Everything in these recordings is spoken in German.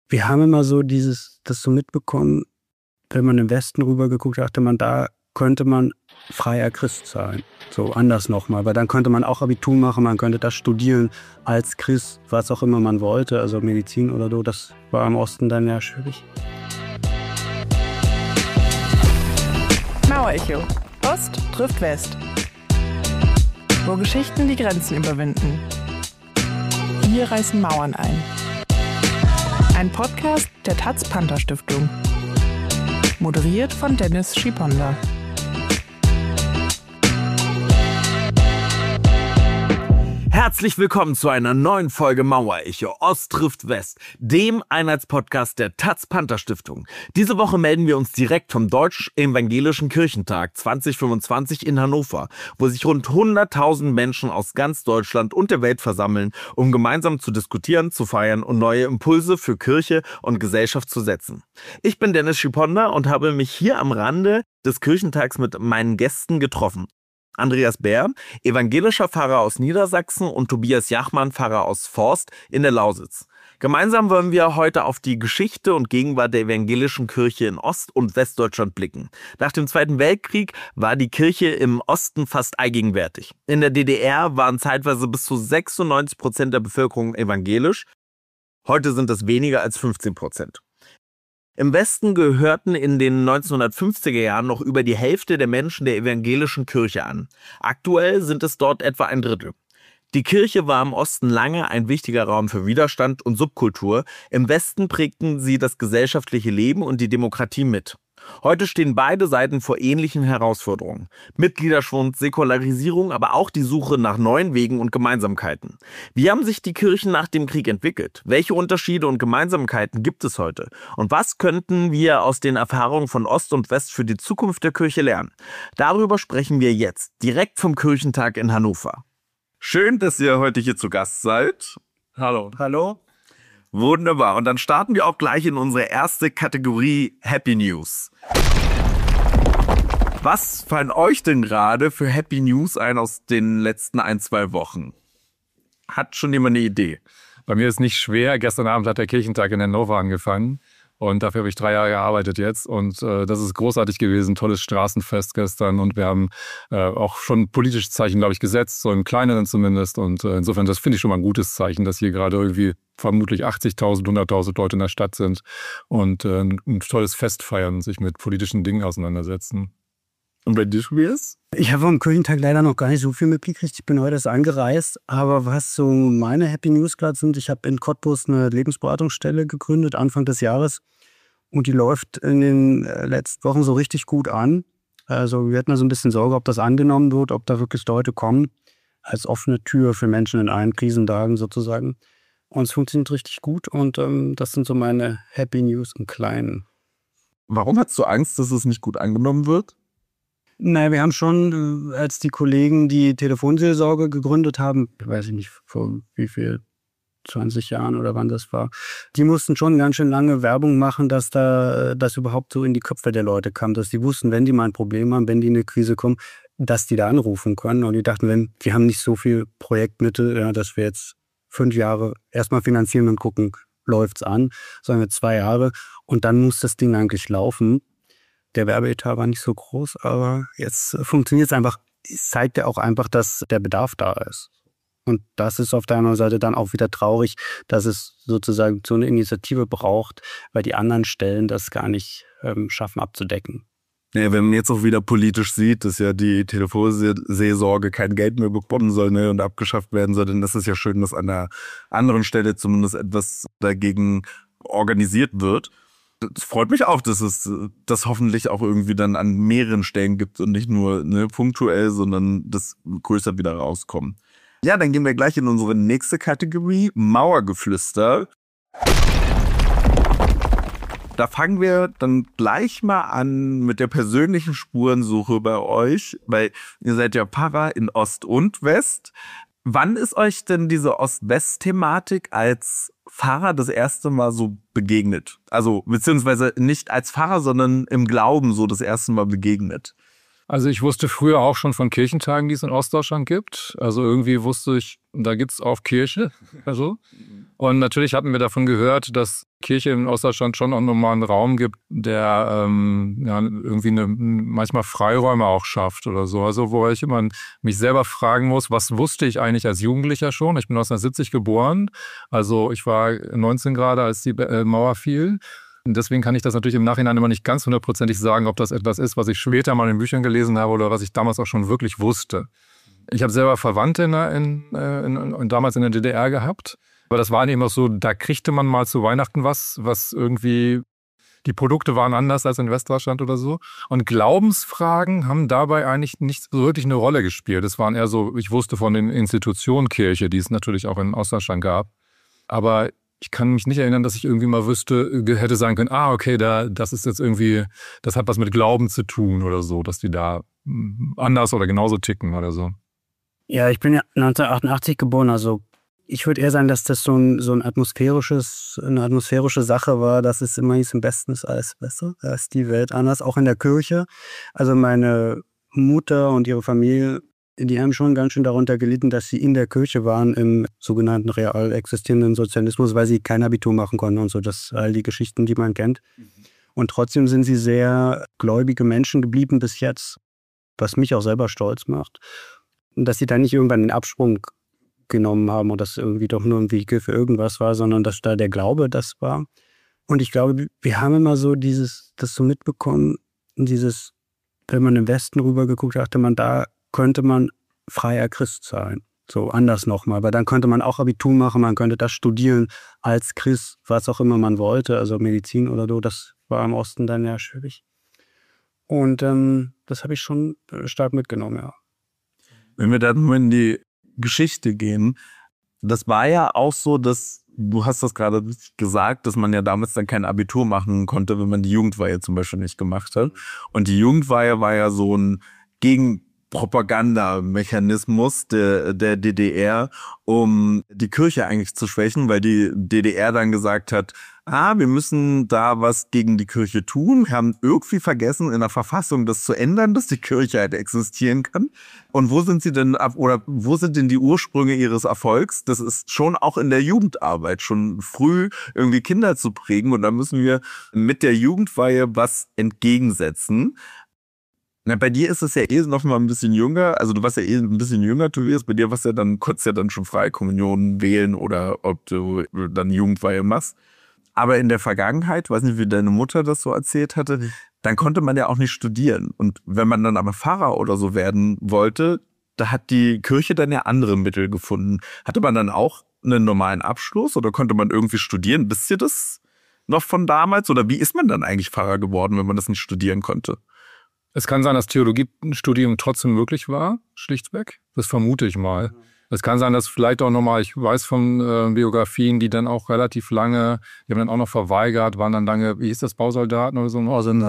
Wir haben immer so das so mitbekommen, wenn man im Westen rüber geguckt hat, dachte man, da könnte man freier Christ sein. So anders nochmal, weil dann könnte man auch Abitur machen, man könnte das studieren als Christ, was auch immer man wollte, also Medizin oder so. Das war im Osten dann ja schwierig. Mauerecho. Ost trifft West. Wo Geschichten die Grenzen überwinden. Wir reißen Mauern ein. Ein Podcast der Taz-Panther-Stiftung. Moderiert von Dennis Schiponda. Herzlich willkommen zu einer neuen Folge Mauerecho Ost trifft West, dem Einheitspodcast der Taz-Panther-Stiftung. Diese Woche melden wir uns direkt vom Deutsch-Evangelischen Kirchentag 2025 in Hannover, wo sich rund 100.000 Menschen aus ganz Deutschland und der Welt versammeln, um gemeinsam zu diskutieren, zu feiern und neue Impulse für Kirche und Gesellschaft zu setzen. Ich bin Dennis Schiponda und habe mich hier am Rande des Kirchentags mit meinen Gästen getroffen. Andreas Bär, evangelischer Pfarrer aus Niedersachsen, und Tobias Jachmann, Pfarrer aus Forst in der Lausitz. Gemeinsam wollen wir heute auf die Geschichte und Gegenwart der evangelischen Kirche in Ost- und Westdeutschland blicken. Nach dem Zweiten Weltkrieg war die Kirche im Osten fast allgegenwärtig. In der DDR waren zeitweise bis zu 96% der Bevölkerung evangelisch. Heute sind es weniger als 15%. Im Westen gehörten in den 1950er Jahren noch über die Hälfte der Menschen der evangelischen Kirche an. Aktuell sind es dort etwa ein Drittel. Die Kirche war im Osten lange ein wichtiger Raum für Widerstand und Subkultur. Im Westen prägten sie das gesellschaftliche Leben und die Demokratie mit. Heute stehen beide Seiten vor ähnlichen Herausforderungen. Mitgliederschwund, Säkularisierung, aber auch die Suche nach neuen Wegen und Gemeinsamkeiten. Wie haben sich die Kirchen nach dem Krieg entwickelt? Welche Unterschiede und Gemeinsamkeiten gibt es heute? Und was könnten wir aus den Erfahrungen von Ost und West für die Zukunft der Kirche lernen? Darüber sprechen wir jetzt, direkt vom Kirchentag in Hannover. Schön, dass ihr heute hier zu Gast seid. Hallo. Hallo? Wunderbar. Und dann starten wir auch gleich in unsere erste Kategorie Happy News. Was fallen euch denn gerade für Happy News ein aus den letzten 1-2 Wochen? Hat schon jemand eine Idee? Bei mir ist nicht schwer. Gestern Abend hat der Kirchentag in Hannover angefangen. Und dafür habe ich 3 Jahre gearbeitet jetzt. Und das ist großartig gewesen. Tolles Straßenfest gestern. Und wir haben auch schon politische Zeichen, glaube ich, gesetzt. So im Kleineren zumindest. Und insofern, das finde ich schon mal ein gutes Zeichen, dass hier gerade irgendwie vermutlich 80.000, 100.000 Leute in der Stadt sind. Und ein tolles Fest feiern und sich mit politischen Dingen auseinandersetzen. Und bei dir, Tobias? Ich habe am Kirchentag leider noch gar nicht so viel mitgekriegt. Ich bin heute erst angereist. Aber was so meine Happy News gerade sind, ich habe in Cottbus eine Lebensberatungsstelle gegründet, Anfang des Jahres. Und die läuft in den letzten Wochen so richtig gut an. Also wir hatten da so ein bisschen Sorge, ob das angenommen wird, ob da wirklich Leute kommen. Als offene Tür für Menschen in allen Krisentagen sozusagen. Und es funktioniert richtig gut. Und das sind so meine Happy News im Kleinen. Warum hast du Angst, dass es nicht gut angenommen wird? Naja, wir haben schon, als die Kollegen die Telefonseelsorge gegründet haben, weiß ich nicht, vor wie viel, 20 Jahren oder wann das war, die mussten schon ganz schön lange Werbung machen, dass das überhaupt so in die Köpfe der Leute kam, dass die wussten, wenn die mal ein Problem haben, wenn die in eine Krise kommen, dass die da anrufen können. Und die dachten, wir haben nicht so viel Projektmittel, ja, dass wir jetzt 5 Jahre erstmal finanzieren und gucken, läuft's an, sondern 2 Jahre und dann muss das Ding eigentlich laufen. Der Werbeetat war nicht so groß, aber jetzt funktioniert es einfach. Es zeigt ja auch einfach, dass der Bedarf da ist. Und das ist auf der anderen Seite dann auch wieder traurig, dass es sozusagen so eine Initiative braucht, weil die anderen Stellen das gar nicht schaffen abzudecken. Ja, wenn man jetzt auch wieder politisch sieht, dass ja die Telefonseelsorge kein Geld mehr bekommen soll, ne, und abgeschafft werden soll, dann ist es ja schön, dass an der anderen Stelle zumindest etwas dagegen organisiert wird. Es freut mich auch, dass es das hoffentlich auch irgendwie dann an mehreren Stellen gibt und nicht nur punktuell, sondern das größer wieder rauskommt. Ja, dann gehen wir gleich in unsere nächste Kategorie, Mauergeflüster. Da fangen wir dann gleich mal an mit der persönlichen Spurensuche bei euch, weil ihr seid ja Pfarrer in Ost und West. Wann ist euch denn diese Ost-West-Thematik als Pfarrer das erste Mal so begegnet? Also beziehungsweise nicht als Pfarrer, sondern im Glauben so das erste Mal begegnet. Also ich wusste früher auch schon von Kirchentagen, die es in Ostdeutschland gibt. Also irgendwie wusste ich, da gibt's auch Kirche. Also. Und natürlich hatten wir davon gehört, dass Kirche in Ostdeutschland schon auch nochmal einen Raum gibt, der irgendwie manchmal Freiräume auch schafft oder so. Also wo ich immer mich selber fragen muss, was wusste ich eigentlich als Jugendlicher schon? Ich bin 1970 geboren, also ich war 19 gerade, als die Mauer fiel. Und deswegen kann ich das natürlich im Nachhinein immer nicht ganz hundertprozentig sagen, ob das etwas ist, was ich später mal in Büchern gelesen habe oder was ich damals auch schon wirklich wusste. Ich habe selber Verwandte damals in der DDR gehabt. Aber das war eben auch so, da kriegte man mal zu Weihnachten was irgendwie, die Produkte waren anders als in Westdeutschland oder so. Und Glaubensfragen haben dabei eigentlich nicht so wirklich eine Rolle gespielt. Es waren eher so, ich wusste von den Institutionen Kirche, die es natürlich auch in Ostdeutschland gab. Aber ich kann mich nicht erinnern, dass ich irgendwie mal hätte sagen können, okay, das ist jetzt irgendwie, das hat was mit Glauben zu tun oder so, dass die da anders oder genauso ticken oder so. Ja, ich bin ja 1988 geboren, also ich würde eher sagen, dass das so eine atmosphärische Sache war, dass es immer hieß, im Besten ist alles besser, da ist die Welt anders, auch in der Kirche. Also meine Mutter und ihre Familie, die haben schon ganz schön darunter gelitten, dass sie in der Kirche waren im sogenannten real existierenden Sozialismus, weil sie kein Abitur machen konnten und so, das all die Geschichten, die man kennt. Und trotzdem sind sie sehr gläubige Menschen geblieben bis jetzt, was mich auch selber stolz macht. Und dass sie da nicht irgendwann den Absprung genommen haben und das irgendwie doch nur ein Vehikel für irgendwas war, sondern dass da der Glaube das war. Und ich glaube, wir haben immer so das so mitbekommen, wenn man im Westen rübergeguckt hat, dachte man, da könnte man freier Christ sein. So anders nochmal, weil dann könnte man auch Abitur machen, man könnte das studieren als Christ, was auch immer man wollte, also Medizin oder so, das war im Osten dann ja schwierig. Und das habe ich schon stark mitgenommen, ja. Wenn wir dann nur in die Geschichte gehen, das war ja auch so, dass, du hast das gerade gesagt, dass man ja damals dann kein Abitur machen konnte, wenn man die Jugendweihe zum Beispiel nicht gemacht hat. Und die Jugendweihe war ja so ein Gegenpropagandamechanismus der DDR, um die Kirche eigentlich zu schwächen, weil die DDR dann gesagt hat, wir müssen da was gegen die Kirche tun. Wir haben irgendwie vergessen, in der Verfassung das zu ändern, dass die Kirche halt existieren kann. Und wo sind denn die Ursprünge ihres Erfolgs? Das ist schon auch in der Jugendarbeit, schon früh irgendwie Kinder zu prägen. Und da müssen wir mit der Jugendweihe was entgegensetzen. Na, bei dir ist es ja noch mal ein bisschen jünger. Also du warst ja ein bisschen jünger, Tobias. Bei dir warst ja dann kurz schon Freikommunion wählen oder ob du dann Jugendweihe machst. Aber in der Vergangenheit, weiß nicht, wie deine Mutter das so erzählt hatte, dann konnte man ja auch nicht studieren. Und wenn man dann aber Pfarrer oder so werden wollte, da hat die Kirche dann ja andere Mittel gefunden. Hatte man dann auch einen normalen Abschluss oder konnte man irgendwie studieren? Wisst ihr das noch von damals? Oder wie ist man dann eigentlich Pfarrer geworden, wenn man das nicht studieren konnte? Es kann sein, dass Theologiestudium trotzdem möglich war, schlichtweg. Das vermute ich mal. Es kann sein, dass vielleicht auch nochmal, ich weiß von Biografien, die dann auch relativ lange, die haben dann auch noch verweigert, waren dann lange, wie hieß das, Bausoldaten oder so,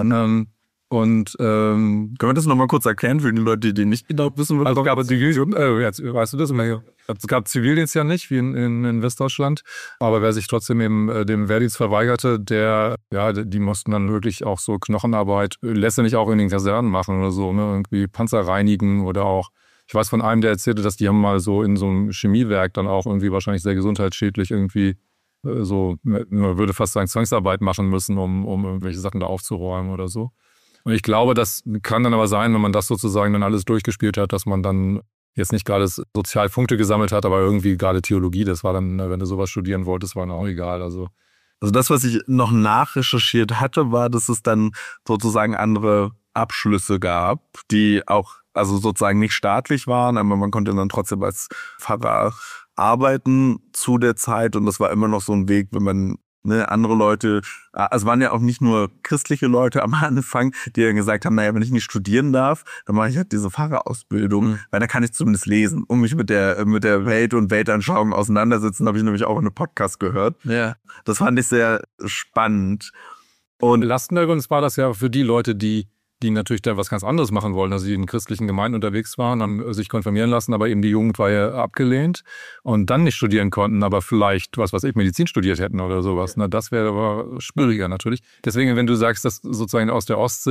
und können wir das nochmal kurz erklären für die Leute, die nicht genau wissen, was also weißt du das? Es gab Zivildienst ja nicht, wie in Westdeutschland, aber wer sich trotzdem eben dem Wehrdienst verweigerte, die mussten dann wirklich auch so Knochenarbeit, letztendlich auch in den Kasernen machen oder so, ne, irgendwie Panzer reinigen oder auch, ich weiß von einem, der erzählte, dass die haben mal so in so einem Chemiewerk dann auch irgendwie wahrscheinlich sehr gesundheitsschädlich irgendwie so, man würde fast sagen, Zwangsarbeit machen müssen, um irgendwelche Sachen da aufzuräumen oder so. Und ich glaube, das kann dann aber sein, wenn man das sozusagen dann alles durchgespielt hat, dass man dann jetzt nicht gerade Sozialpunkte gesammelt hat, aber irgendwie gerade Theologie, das war dann, wenn du sowas studieren wolltest, war dann auch egal. Also das, was ich noch nachrecherchiert hatte, war, dass es dann sozusagen andere Abschlüsse gab, die auch also sozusagen nicht staatlich waren, aber man konnte dann trotzdem als Pfarrer arbeiten zu der Zeit und das war immer noch so ein Weg, wenn man andere Leute, also waren ja auch nicht nur christliche Leute am Anfang, die dann gesagt haben, naja, wenn ich nicht studieren darf, dann mache ich halt diese Pfarrerausbildung, weil dann kann ich zumindest lesen und mich mit der Welt und Weltanschauung auseinandersetzen, habe ich nämlich auch in einem Podcast gehört. Ja. Das fand ich sehr spannend. Und belastender übrigens war das ja für die Leute, die natürlich da was ganz anderes machen wollen, also die in christlichen Gemeinden unterwegs waren, dann sich konfirmieren lassen, aber eben die Jugendweihe abgelehnt und dann nicht studieren konnten, aber vielleicht, Medizin studiert hätten oder sowas. Na, das wäre aber schwieriger natürlich. Deswegen, wenn du sagst, dass sozusagen aus der Ostsicht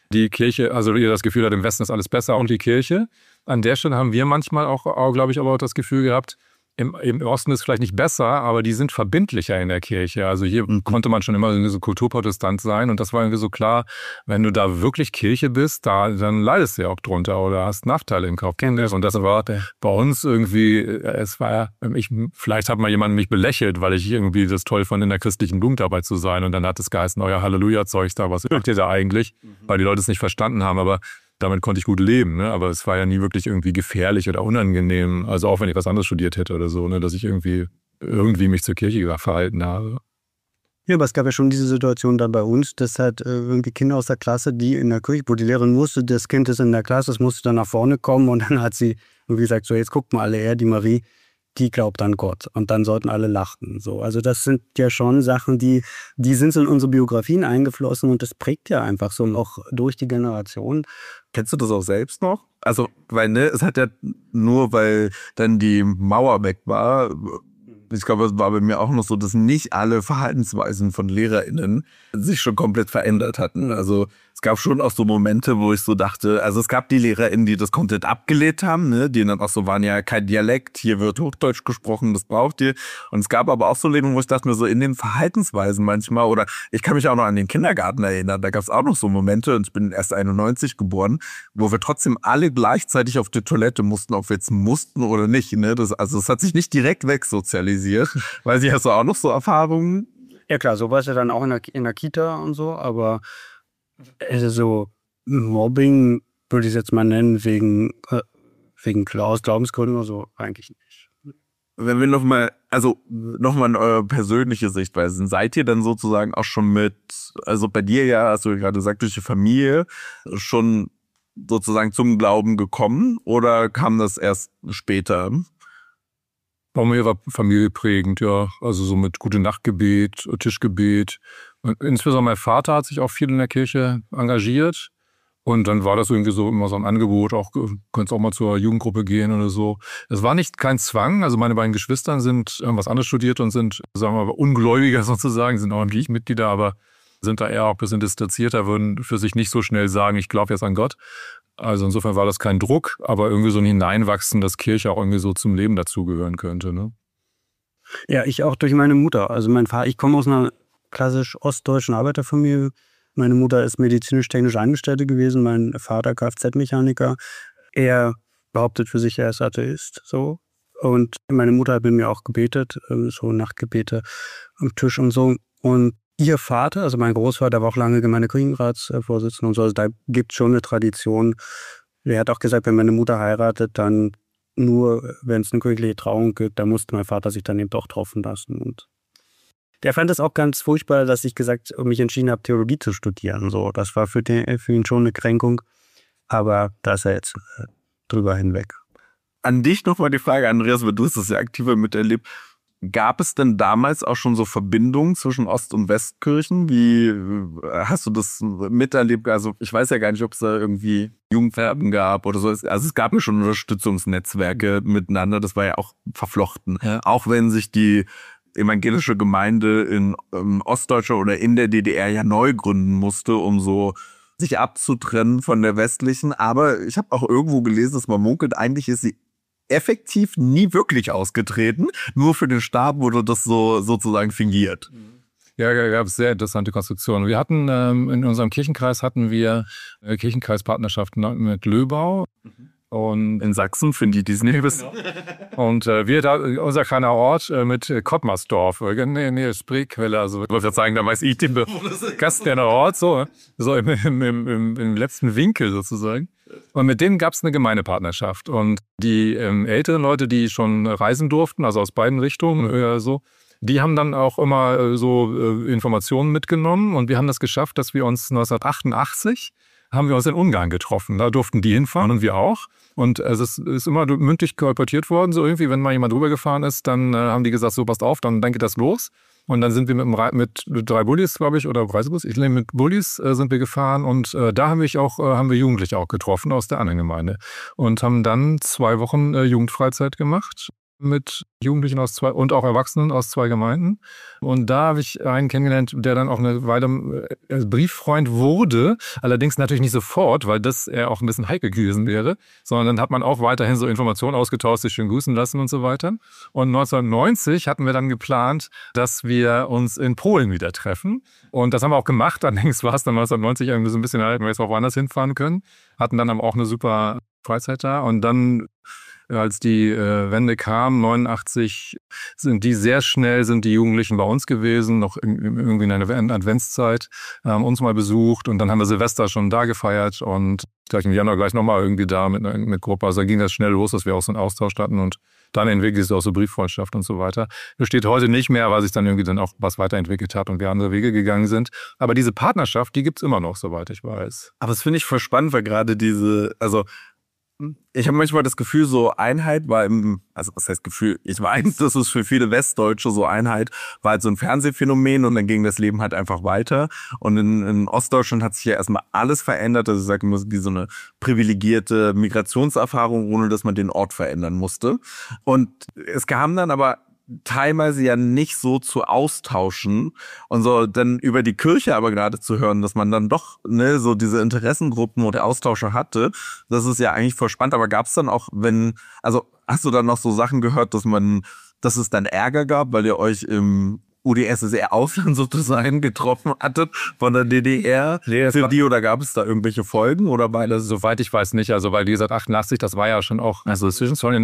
die Kirche, also ihr das Gefühl hat, im Westen ist alles besser und die Kirche. An der Stelle haben wir manchmal auch glaube ich, aber auch das Gefühl gehabt, im Osten ist es vielleicht nicht besser, aber die sind verbindlicher in der Kirche. Also hier konnte man schon immer irgendwie so Kulturprotestant sein und das war irgendwie so klar, wenn du da wirklich Kirche bist, dann leidest du ja auch drunter oder hast Nachteile im Kopf. Und das war bei uns irgendwie, vielleicht hat mal jemand mich belächelt, weil ich irgendwie das toll fand, in der christlichen Jugendarbeit zu sein und dann hat es geheißen, euer Halleluja-Zeug da, was macht ihr da eigentlich? Weil die Leute es nicht verstanden haben, aber damit konnte ich gut leben, ne? Aber es war ja nie wirklich irgendwie gefährlich oder unangenehm. Also auch wenn ich was anderes studiert hätte oder so, ne? Dass ich irgendwie mich zur Kirche verhalten habe. Ja, aber es gab ja schon diese Situation dann bei uns, dass halt irgendwie Kinder aus der Klasse, die in der Kirche, wo die Lehrerin wusste, das Kind ist in der Klasse, es musste dann nach vorne kommen und dann hat sie irgendwie gesagt, so jetzt guckt mal alle her, die Marie, die glaubt an Gott. Und dann sollten alle lachen. So. Also das sind ja schon Sachen, die sind so in unsere Biografien eingeflossen und das prägt ja einfach so auch durch die Generation. Kennst du das auch selbst noch? Also, weil, ne, es hat ja nur, weil dann die Mauer weg war, ich glaube, es war bei mir auch noch so, dass nicht alle Verhaltensweisen von LehrerInnen sich schon komplett verändert hatten. Also es gab schon auch so Momente, wo ich so dachte, also es gab die LehrerInnen, die das komplett abgelehnt haben, ne, die dann auch so waren, ja, kein Dialekt, hier wird Hochdeutsch gesprochen, das braucht ihr. Und es gab aber auch so Leben, wo ich dachte mir so in den Verhaltensweisen manchmal, oder ich kann mich auch noch an den Kindergarten erinnern, da gab es auch noch so Momente, und ich bin erst 91 geboren, wo wir trotzdem alle gleichzeitig auf die Toilette mussten, ob wir jetzt mussten oder nicht, ne, das hat sich nicht direkt wegsozialisiert, weil sie hast du auch noch so Erfahrungen? Ja klar, so war es ja dann auch in der Kita und so, aber so Mobbing würde ich es jetzt mal nennen, wegen Glaubensgründen oder so, eigentlich nicht. Wenn wir nochmal in eure persönliche Sichtweise sind, seid ihr dann sozusagen auch schon also bei dir ja, hast du gerade gesagt, durch die Familie schon sozusagen zum Glauben gekommen oder kam das erst später? Bei mir war Familie prägend, ja. Also so mit Gute-Nacht-Gebet, Tischgebet. Und insbesondere mein Vater hat sich auch viel in der Kirche engagiert. Und dann war das irgendwie so immer so ein Angebot, auch könntest auch mal zur Jugendgruppe gehen oder so. Es war kein Zwang. Also meine beiden Geschwister sind was anderes studiert und sind, sagen wir mal, Ungläubiger sozusagen, sind auch im Mitglieder, aber sind da eher auch ein bisschen distanzierter, würden für sich nicht so schnell sagen, ich glaube jetzt an Gott. Also insofern war das kein Druck, aber irgendwie so ein Hineinwachsen, dass Kirche auch irgendwie so zum Leben dazugehören könnte, ne? Ja, ich auch durch meine Mutter. Also mein Vater, ich komme aus einer klassisch ostdeutschen Arbeiterfamilie. Meine Mutter ist medizinisch-technische Angestellte gewesen, mein Vater Kfz-Mechaniker. Er behauptet für sich, er ist Atheist, so. Und meine Mutter hat mit mir auch gebetet, so Nachtgebete am Tisch und so. Und ihr Vater, also mein Großvater, war auch lange Gemeindekirchenratsvorsitzender und so. Also da gibt es schon eine Tradition. Er hat auch gesagt, wenn meine Mutter heiratet, dann nur, wenn es eine kirchliche Trauung gibt, da musste mein Vater sich dann eben doch taufen lassen. Und der fand es auch ganz furchtbar, dass ich mich entschieden habe, Theologie zu studieren. So, das war für ihn schon eine Kränkung. Aber da ist er jetzt drüber hinweg. An dich nochmal die Frage, Andreas, weil du hast das ja aktiver miterlebt. Gab es denn damals auch schon so Verbindungen zwischen Ost- und Westkirchen? Wie hast du das miterlebt? Also ich weiß ja gar nicht, ob es da irgendwie Jugendwerben gab oder so. Also es gab ja schon Unterstützungsnetzwerke miteinander. Das war ja auch verflochten. Ja. Auch wenn sich die evangelische Gemeinde in Ostdeutscher oder in der DDR ja neu gründen musste, um so sich abzutrennen von der westlichen. Aber ich habe auch irgendwo gelesen, dass man munkelt, eigentlich ist sie effektiv nie wirklich ausgetreten. Nur für den Stab wurde das so sozusagen fingiert. Ja, gab es sehr interessante Konstruktionen. Wir hatten in unserem Kirchenkreis Kirchenkreispartnerschaften mit Löbau. Und in Sachsen finde ich diesen Hilfes. Genau. Und unser kleiner Ort mit Kottmarsdorf, nee, Spreequelle, also ich wollte sagen, da weiß ich den Gastner Ort, so im letzten Winkel sozusagen. Und mit denen gab es eine Gemeindepartnerschaft. Und die älteren Leute, die schon reisen durften, also aus beiden Richtungen so, die haben dann auch immer so Informationen mitgenommen. Und wir haben das geschafft, dass wir uns 1988 haben wir uns in Ungarn getroffen. Da durften die hinfahren und wir auch. Und es ist immer mündlich kolportiert worden, so irgendwie, wenn mal jemand rübergefahren ist, dann haben die gesagt, so passt auf, dann geht das los. Und dann sind wir mit 3 Bullis, glaube ich, oder Reisebus, mit Bullis sind wir gefahren und da haben wir Jugendliche auch getroffen aus der anderen Gemeinde und haben dann 2 Wochen Jugendfreizeit gemacht mit Jugendlichen aus 2 und auch Erwachsenen aus 2 Gemeinden. Und da habe ich einen kennengelernt, der dann auch eine Weile Brieffreund wurde. Allerdings natürlich nicht sofort, weil das eher auch ein bisschen heikel gewesen wäre. Sondern dann hat man auch weiterhin so Informationen ausgetauscht, sich schön grüßen lassen und so weiter. Und 1990 hatten wir dann geplant, dass wir uns in Polen wieder treffen. Und das haben wir auch gemacht. Allerdings war es dann 1990 irgendwie so ein bisschen, hätten wir jetzt auch woanders hinfahren können. Hatten dann aber auch eine super Freizeit da. Und dann, als die Wende kam, 89, sind die Jugendlichen bei uns gewesen, noch irgendwie in einer Adventszeit, uns mal besucht und dann haben wir Silvester schon da gefeiert und gleich im Januar gleich nochmal irgendwie da mit Gruppe. Also da ging das schnell los, dass wir auch so einen Austausch hatten und dann entwickelt sich auch so Brieffreundschaft und so weiter. Das steht heute nicht mehr, weil sich dann irgendwie dann auch was weiterentwickelt hat und wir andere Wege gegangen sind. Aber diese Partnerschaft, die gibt's immer noch, soweit ich weiß. Aber das finde ich voll spannend, weil gerade ich habe manchmal das Gefühl, so Einheit war was heißt Gefühl? Ich weiß, das ist für viele Westdeutsche so Einheit, war halt so ein Fernsehphänomen und dann ging das Leben halt einfach weiter. Und in Ostdeutschland hat sich ja erstmal alles verändert. Also ich sage immer, wie so eine privilegierte Migrationserfahrung, ohne dass man den Ort verändern musste. Und es kam dann aber teilweise ja nicht so zu austauschen und so dann über die Kirche aber gerade zu hören, dass man dann doch so diese Interessengruppen und Austausche hatte, das ist ja eigentlich voll spannend, aber gab es dann auch, hast du dann noch so Sachen gehört, dass es dann Ärger gab, weil ihr euch im UdSSR-Ausland sozusagen getroffen hattet von der DDR für die oder gab es da irgendwelche Folgen oder beides? Soweit ich weiß nicht, also weil wie gesagt 88, das war ja schon auch, also zwischen schon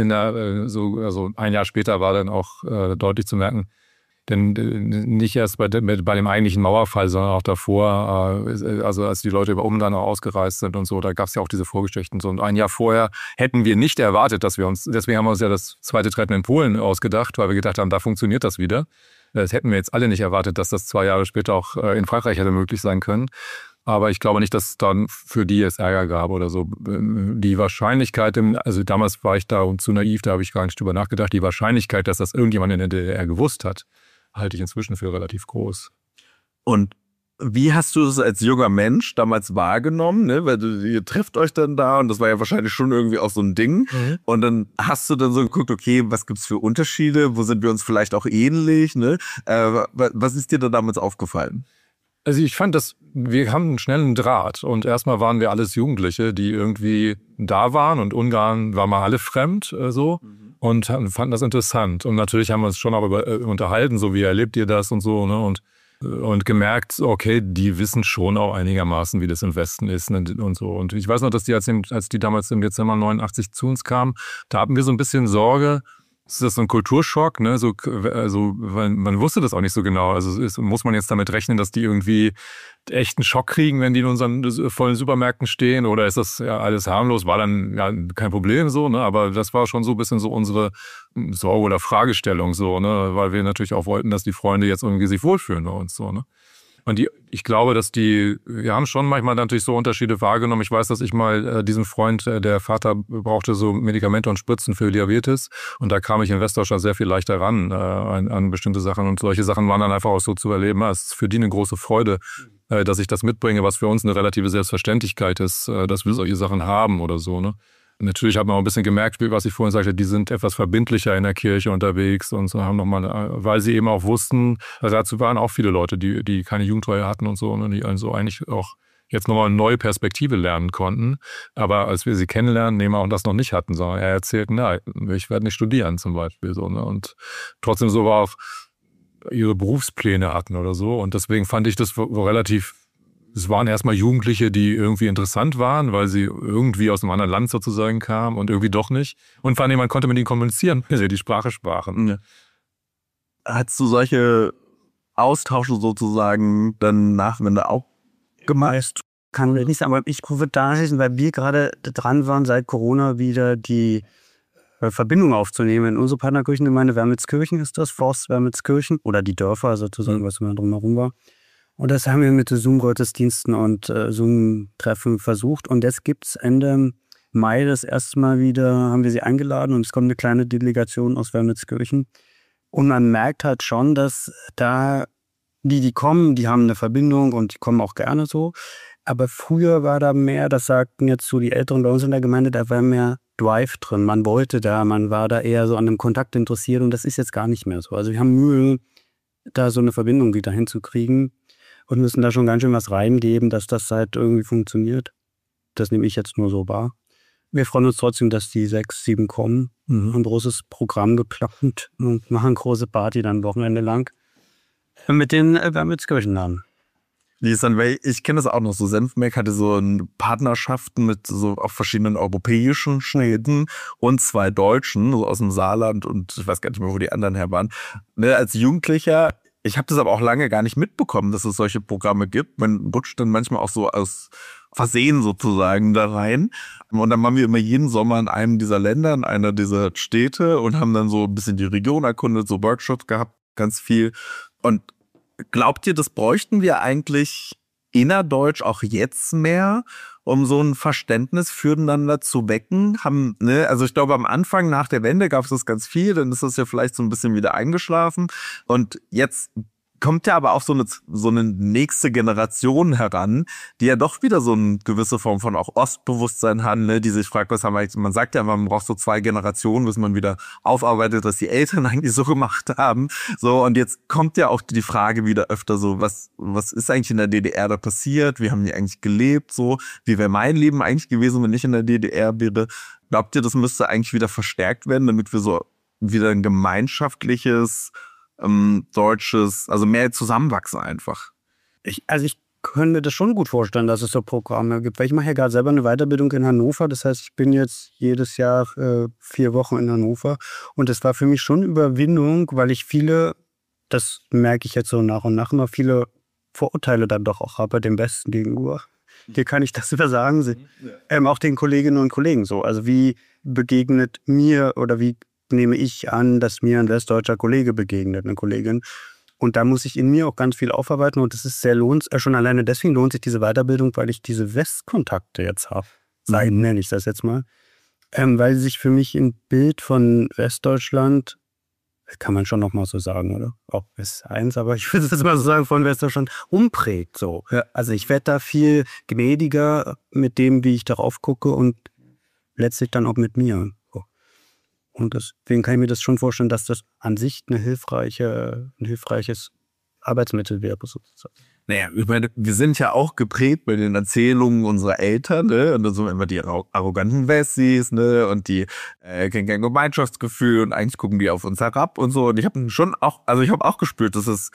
also ein Jahr später war dann auch deutlich zu merken, denn nicht erst bei dem eigentlichen Mauerfall, sondern auch davor, also als die Leute über Ungarn ausgereist sind und so, da gab es ja auch diese Vorgeschichten so. Und ein Jahr vorher hätten wir nicht erwartet, deswegen haben wir uns ja das zweite Treffen in Polen ausgedacht, weil wir gedacht haben, da funktioniert das wieder. Das hätten wir jetzt alle nicht erwartet, dass das 2 Jahre später auch in Frankreich hätte möglich sein können. Aber ich glaube nicht, dass es dann für die es Ärger gab oder so. Die Wahrscheinlichkeit, also damals war ich da und zu naiv, da habe ich gar nicht drüber nachgedacht, die Wahrscheinlichkeit, dass das irgendjemand in der DDR gewusst hat, halte ich inzwischen für relativ groß. Und wie hast du es als junger Mensch damals wahrgenommen? Ne? Weil ihr trefft euch dann da und das war ja wahrscheinlich schon irgendwie auch so ein Ding. Mhm. Und dann hast du dann so geguckt, okay, was gibt's für Unterschiede? Wo sind wir uns vielleicht auch ähnlich? Ne? Was ist dir da damals aufgefallen? Also ich fand, wir haben einen schnellen Draht und erstmal waren wir alles Jugendliche, die irgendwie da waren und Ungarn war mal alle fremd und fanden das interessant. Und natürlich haben wir uns schon auch unterhalten, so wie erlebt ihr das und so, ne? Und gemerkt, okay, die wissen schon auch einigermaßen, wie das im Westen ist und so. Und ich weiß noch, dass als die damals im Dezember 89 zu uns kamen, da hatten wir so ein bisschen Sorge, ist das so ein Kulturschock, ne? Weil man wusste das auch nicht so genau. Also muss man jetzt damit rechnen, dass die irgendwie echt einen Schock kriegen, wenn die in unseren vollen Supermärkten stehen? Oder ist das ja alles harmlos? War dann ja kein Problem so, ne? Aber das war schon so ein bisschen so unsere Sorge oder Fragestellung so, ne? Weil wir natürlich auch wollten, dass die Freunde jetzt irgendwie sich wohlfühlen bei uns so, ne? Und ich glaube, wir haben schon manchmal natürlich so Unterschiede wahrgenommen. Ich weiß, dass ich mal diesen Freund, der Vater brauchte so Medikamente und Spritzen für Diabetes. Und da kam ich in Westdeutschland sehr viel leichter ran an bestimmte Sachen. Und solche Sachen waren dann einfach auch so zu erleben. Es ist für die eine große Freude, dass ich das mitbringe, was für uns eine relative Selbstverständlichkeit ist, dass wir solche Sachen haben oder so, ne? Natürlich hat man auch ein bisschen gemerkt, was ich vorhin sagte, die sind etwas verbindlicher in der Kirche unterwegs und so haben nochmal, weil sie eben auch wussten, also dazu waren auch viele Leute, die keine Jugendtreue hatten und so, und die also eigentlich auch jetzt nochmal eine neue Perspektive lernen konnten. Aber als wir sie kennenlernen, nehmen wir auch das noch nicht hatten, sondern er erzählt, nein, ich werde nicht studieren zum Beispiel, so, ne? Und trotzdem so war auch ihre Berufspläne hatten oder so. Und deswegen fand ich das relativ. Es waren erstmal Jugendliche, die irgendwie interessant waren, weil sie irgendwie aus einem anderen Land sozusagen kamen und irgendwie doch nicht. Und vor allem, man konnte mit ihnen kommunizieren, weil sie die Sprache sprachen. Ja. Hattest du solche Austausche sozusagen dann Nachwende auch gemacht? Kann ich nicht sagen, aber ich rufe da schließen, weil wir gerade dran waren, seit Corona wieder die Verbindung aufzunehmen. In unsere Partnerkirchengemeinde Wermelskirchen ist das, Forst Wermelskirchen oder die Dörfer sozusagen, was immer drumherum war. Und das haben wir mit Zoom-Gottesdiensten und Zoom-Treffen versucht. Und jetzt gibt es Ende Mai das erste Mal wieder, haben wir sie eingeladen und es kommt eine kleine Delegation aus Wermelskirchen. Und man merkt halt schon, dass da die kommen, die haben eine Verbindung und die kommen auch gerne so. Aber früher war da mehr, das sagten jetzt so die Älteren bei uns in der Gemeinde, da war mehr Drive drin. Man wollte da, man war da eher so an dem Kontakt interessiert und das ist jetzt gar nicht mehr so. Also wir haben Mühe, da so eine Verbindung wieder hinzukriegen und müssen da schon ganz schön was reingeben, dass das halt irgendwie funktioniert. Das nehme ich jetzt nur so wahr. Wir freuen uns trotzdem, dass die 6, 7 kommen. Ein großes Programm geplant und machen große Party dann Wochenende lang. Mit den Wermelskirchenladen. Die ist dann, weil ich kenne das auch noch so, Senfmeck hatte so Partnerschaften mit so auch verschiedenen europäischen Städten und 2 Deutschen, so aus dem Saarland und ich weiß gar nicht mehr, wo die anderen her waren. Ne, als Jugendlicher, ich habe das aber auch lange gar nicht mitbekommen, dass es solche Programme gibt. Man rutscht dann manchmal auch so aus Versehen sozusagen da rein. Und dann waren wir immer jeden Sommer in einem dieser Länder, in einer dieser Städte und haben dann so ein bisschen die Region erkundet, so Workshops gehabt, ganz viel. Und glaubt ihr, das bräuchten wir eigentlich innerdeutsch auch jetzt mehr, um so ein Verständnis füreinander zu wecken? Also ich glaube, am Anfang nach der Wende gab es das ganz viel, dann ist das ja vielleicht so ein bisschen wieder eingeschlafen. Und jetzt kommt ja aber auch so eine nächste Generation heran, die ja doch wieder so eine gewisse Form von auch Ostbewusstsein hat, ne, die sich fragt, was haben wir eigentlich, man sagt ja, man braucht so 2 Generationen, bis man wieder aufarbeitet, was die Eltern eigentlich so gemacht haben. So, und jetzt kommt ja auch die Frage wieder öfter so, was ist eigentlich in der DDR da passiert? Wie haben die eigentlich gelebt? So, wie wäre mein Leben eigentlich gewesen, wenn ich in der DDR wäre? Glaubt ihr, das müsste eigentlich wieder verstärkt werden, damit wir so wieder ein gemeinschaftliches deutsches, also mehr zusammenwachsen einfach? Ich könnte mir das schon gut vorstellen, dass es so Programme gibt, weil ich mache ja gerade selber eine Weiterbildung in Hannover, das heißt, ich bin jetzt jedes Jahr 4 Wochen in Hannover und das war für mich schon Überwindung, weil ich das merke ich jetzt so nach und nach, immer viele Vorurteile dann doch auch habe dem Westen gegenüber. Hier kann ich das übersagen, auch den Kolleginnen und Kollegen so, also wie begegnet mir oder wie nehme ich an, dass mir ein westdeutscher Kollege begegnet, eine Kollegin. Und da muss ich in mir auch ganz viel aufarbeiten und das ist sehr schon alleine deswegen lohnt sich diese Weiterbildung, weil ich diese Westkontakte jetzt habe. Nenne ich das jetzt mal. Weil sich für mich ein Bild von Westdeutschland, kann man schon noch mal so sagen, oder? Auch West-1, aber ich würde es jetzt mal so sagen, von Westdeutschland umprägt so. Ja. Also ich werde da viel gnädiger mit dem, wie ich darauf gucke und letztlich dann auch mit mir. Und deswegen kann ich mir das schon vorstellen, dass das an sich ein hilfreiches Arbeitsmittel wäre. Sozusagen. Naja, ich meine, wir sind ja auch geprägt bei den Erzählungen unserer Eltern, ne? Und dann so immer die arroganten Wessis, ne? Und die kennen kein Gemeinschaftsgefühl und eigentlich gucken die auf uns herab und so. Und ich habe auch gespürt, dass es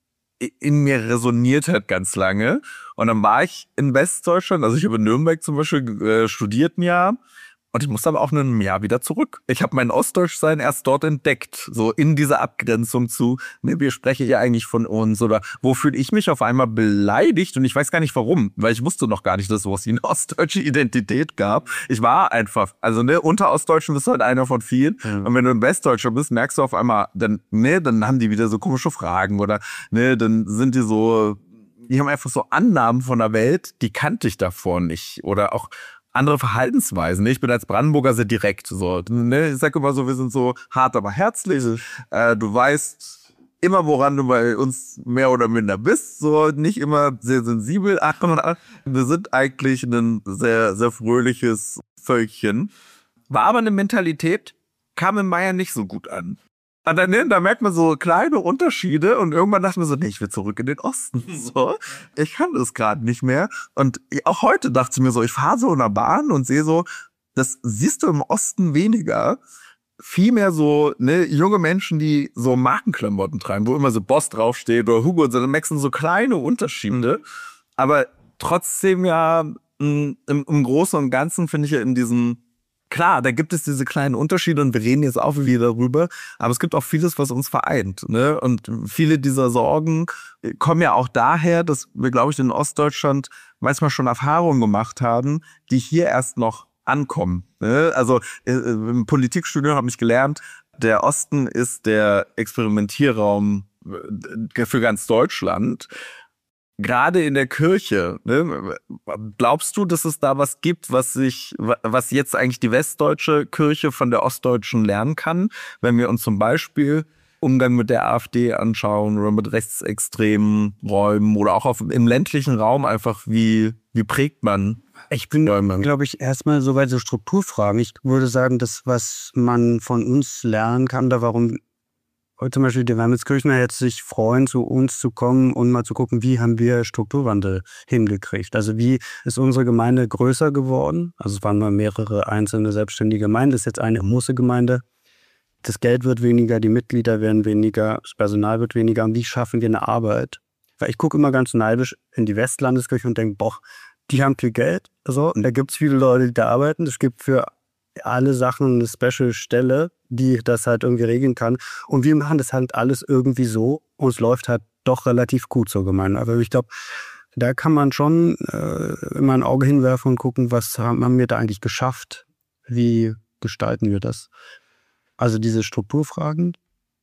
in mir resoniert hat ganz lange. Und dann war ich in Westdeutschland, also ich habe in Nürnberg zum Beispiel studiert ein Jahr. Und ich musste aber auch in einem Jahr wieder zurück. Ich habe mein Ostdeutschsein erst dort entdeckt, so in dieser Abgrenzung zu, ne, wir sprechen ja eigentlich von uns oder wo fühle ich mich auf einmal beleidigt und ich weiß gar nicht warum, weil ich wusste noch gar nicht, dass es sowas wie eine ostdeutsche Identität gab. Ich war einfach, also ne, unter Ostdeutschen bist du halt einer von vielen und wenn du ein Westdeutscher bist, merkst du auf einmal, dann haben die wieder so komische Fragen oder ne, dann sind die haben einfach so Annahmen von der Welt, die kannte ich davor nicht oder auch andere Verhaltensweisen. Ich bin als Brandenburger sehr direkt. So, ne? Ich sage immer so, wir sind so hart, aber herzlich. Du weißt immer, woran du bei uns mehr oder minder bist. So, nicht immer sehr sensibel. Wir sind eigentlich ein sehr, sehr fröhliches Völkchen. War aber eine Mentalität, kam in Meier nicht so gut an. Und dann, da merkt man so kleine Unterschiede und irgendwann dachte man so, nee, ich will zurück in den Osten. So, ich kann das gerade nicht mehr. Und auch heute dachte ich mir so, ich fahre so in der Bahn und sehe so, das siehst du im Osten weniger. Viel mehr so, ne, junge Menschen, die so Markenklamotten tragen, wo immer so Boss draufsteht oder Hugo und so, dann merkst du so kleine Unterschiede. Aber trotzdem ja, im Großen und Ganzen finde ich ja in diesem, klar, da gibt es diese kleinen Unterschiede und wir reden jetzt auch wieder darüber, aber es gibt auch vieles, was uns vereint, ne? Und viele dieser Sorgen kommen ja auch daher, dass wir, glaube ich, in Ostdeutschland manchmal schon Erfahrungen gemacht haben, die hier erst noch ankommen, ne? Also im Politikstudium habe ich gelernt, der Osten ist der Experimentierraum für ganz Deutschland. Gerade in der Kirche, ne? Glaubst du, dass es da was gibt, was jetzt eigentlich die westdeutsche Kirche von der ostdeutschen lernen kann? Wenn wir uns zum Beispiel Umgang mit der AfD anschauen oder mit rechtsextremen Räumen oder auch im ländlichen Raum einfach, wie prägt man? Ich bin, glaube ich, erstmal so bei so Strukturfragen. Ich würde sagen, das, was man von uns lernen kann, da warum zum Beispiel die Wermelskirchner jetzt sich freuen, zu uns zu kommen und mal zu gucken, wie haben wir Strukturwandel hingekriegt. Also wie ist unsere Gemeinde größer geworden? Also es waren mal mehrere einzelne selbstständige Gemeinden, das ist jetzt eine große Gemeinde. Das Geld wird weniger, die Mitglieder werden weniger, das Personal wird weniger. Und wie schaffen wir eine Arbeit? Weil ich gucke immer ganz neidisch in die Westlandeskirche und denke, boah, die haben viel Geld. Also, und da gibt es viele Leute, die da arbeiten. Es gibt für alle Sachen eine Special-Stelle, die das halt irgendwie regeln kann. Und wir machen das halt alles irgendwie so. Und es läuft halt doch relativ gut zur Gemeinde. Aber ich glaube, da kann man schon immer ein Auge hinwerfen und gucken, was haben wir da eigentlich geschafft? Wie gestalten wir das? Also diese Strukturfragen.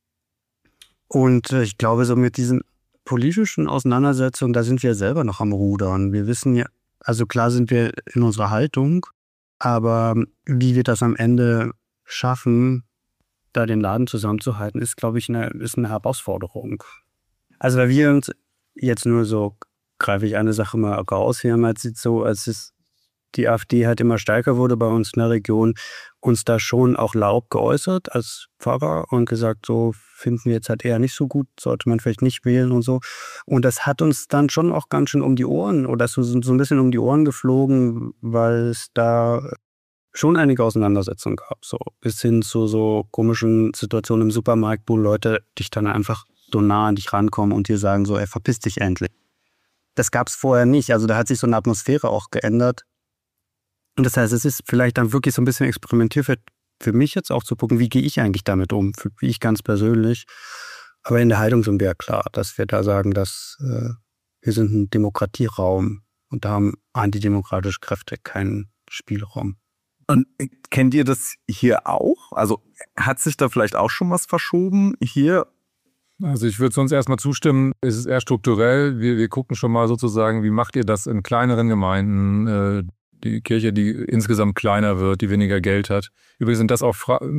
Und ich glaube, so mit diesen politischen Auseinandersetzungen, da sind wir selber noch am Rudern. Wir wissen ja, also klar sind wir in unserer Haltung, aber wie wir das am Ende schaffen, da den Laden zusammenzuhalten, ist, glaube ich, eine Herausforderung. Also weil wir uns jetzt nur so, greife ich eine Sache mal raus, wir haben halt so, als die AfD halt immer stärker wurde bei uns in der Region, uns da schon auch laut geäußert als Pfarrer und gesagt, so finden wir jetzt halt eher nicht so gut, sollte man vielleicht nicht wählen und so. Und das hat uns dann schon auch ganz schön um die Ohren oder so ein bisschen um die Ohren geflogen, weil es da schon einige Auseinandersetzungen gab, so bis hin zu so komischen Situationen im Supermarkt, wo Leute dich dann einfach so nah an dich rankommen und dir sagen so, ey, verpiss dich endlich. Das gab es vorher nicht, also da hat sich so eine Atmosphäre auch geändert. Und das heißt, es ist vielleicht dann wirklich so ein bisschen experimentiert für mich jetzt auch zu gucken, wie gehe ich eigentlich damit um, wie ich ganz persönlich. Aber in der Haltung sind wir ja klar, dass wir da sagen, dass wir sind ein Demokratieraum und da haben antidemokratische Kräfte keinen Spielraum. Und kennt ihr das hier auch? Also hat sich da vielleicht auch schon was verschoben hier? Also ich würde sonst erstmal zustimmen, es ist eher strukturell. Wir gucken schon mal sozusagen, wie macht ihr das in kleineren Gemeinden, die Kirche, die insgesamt kleiner wird, die weniger Geld hat. Übrigens sind das auch,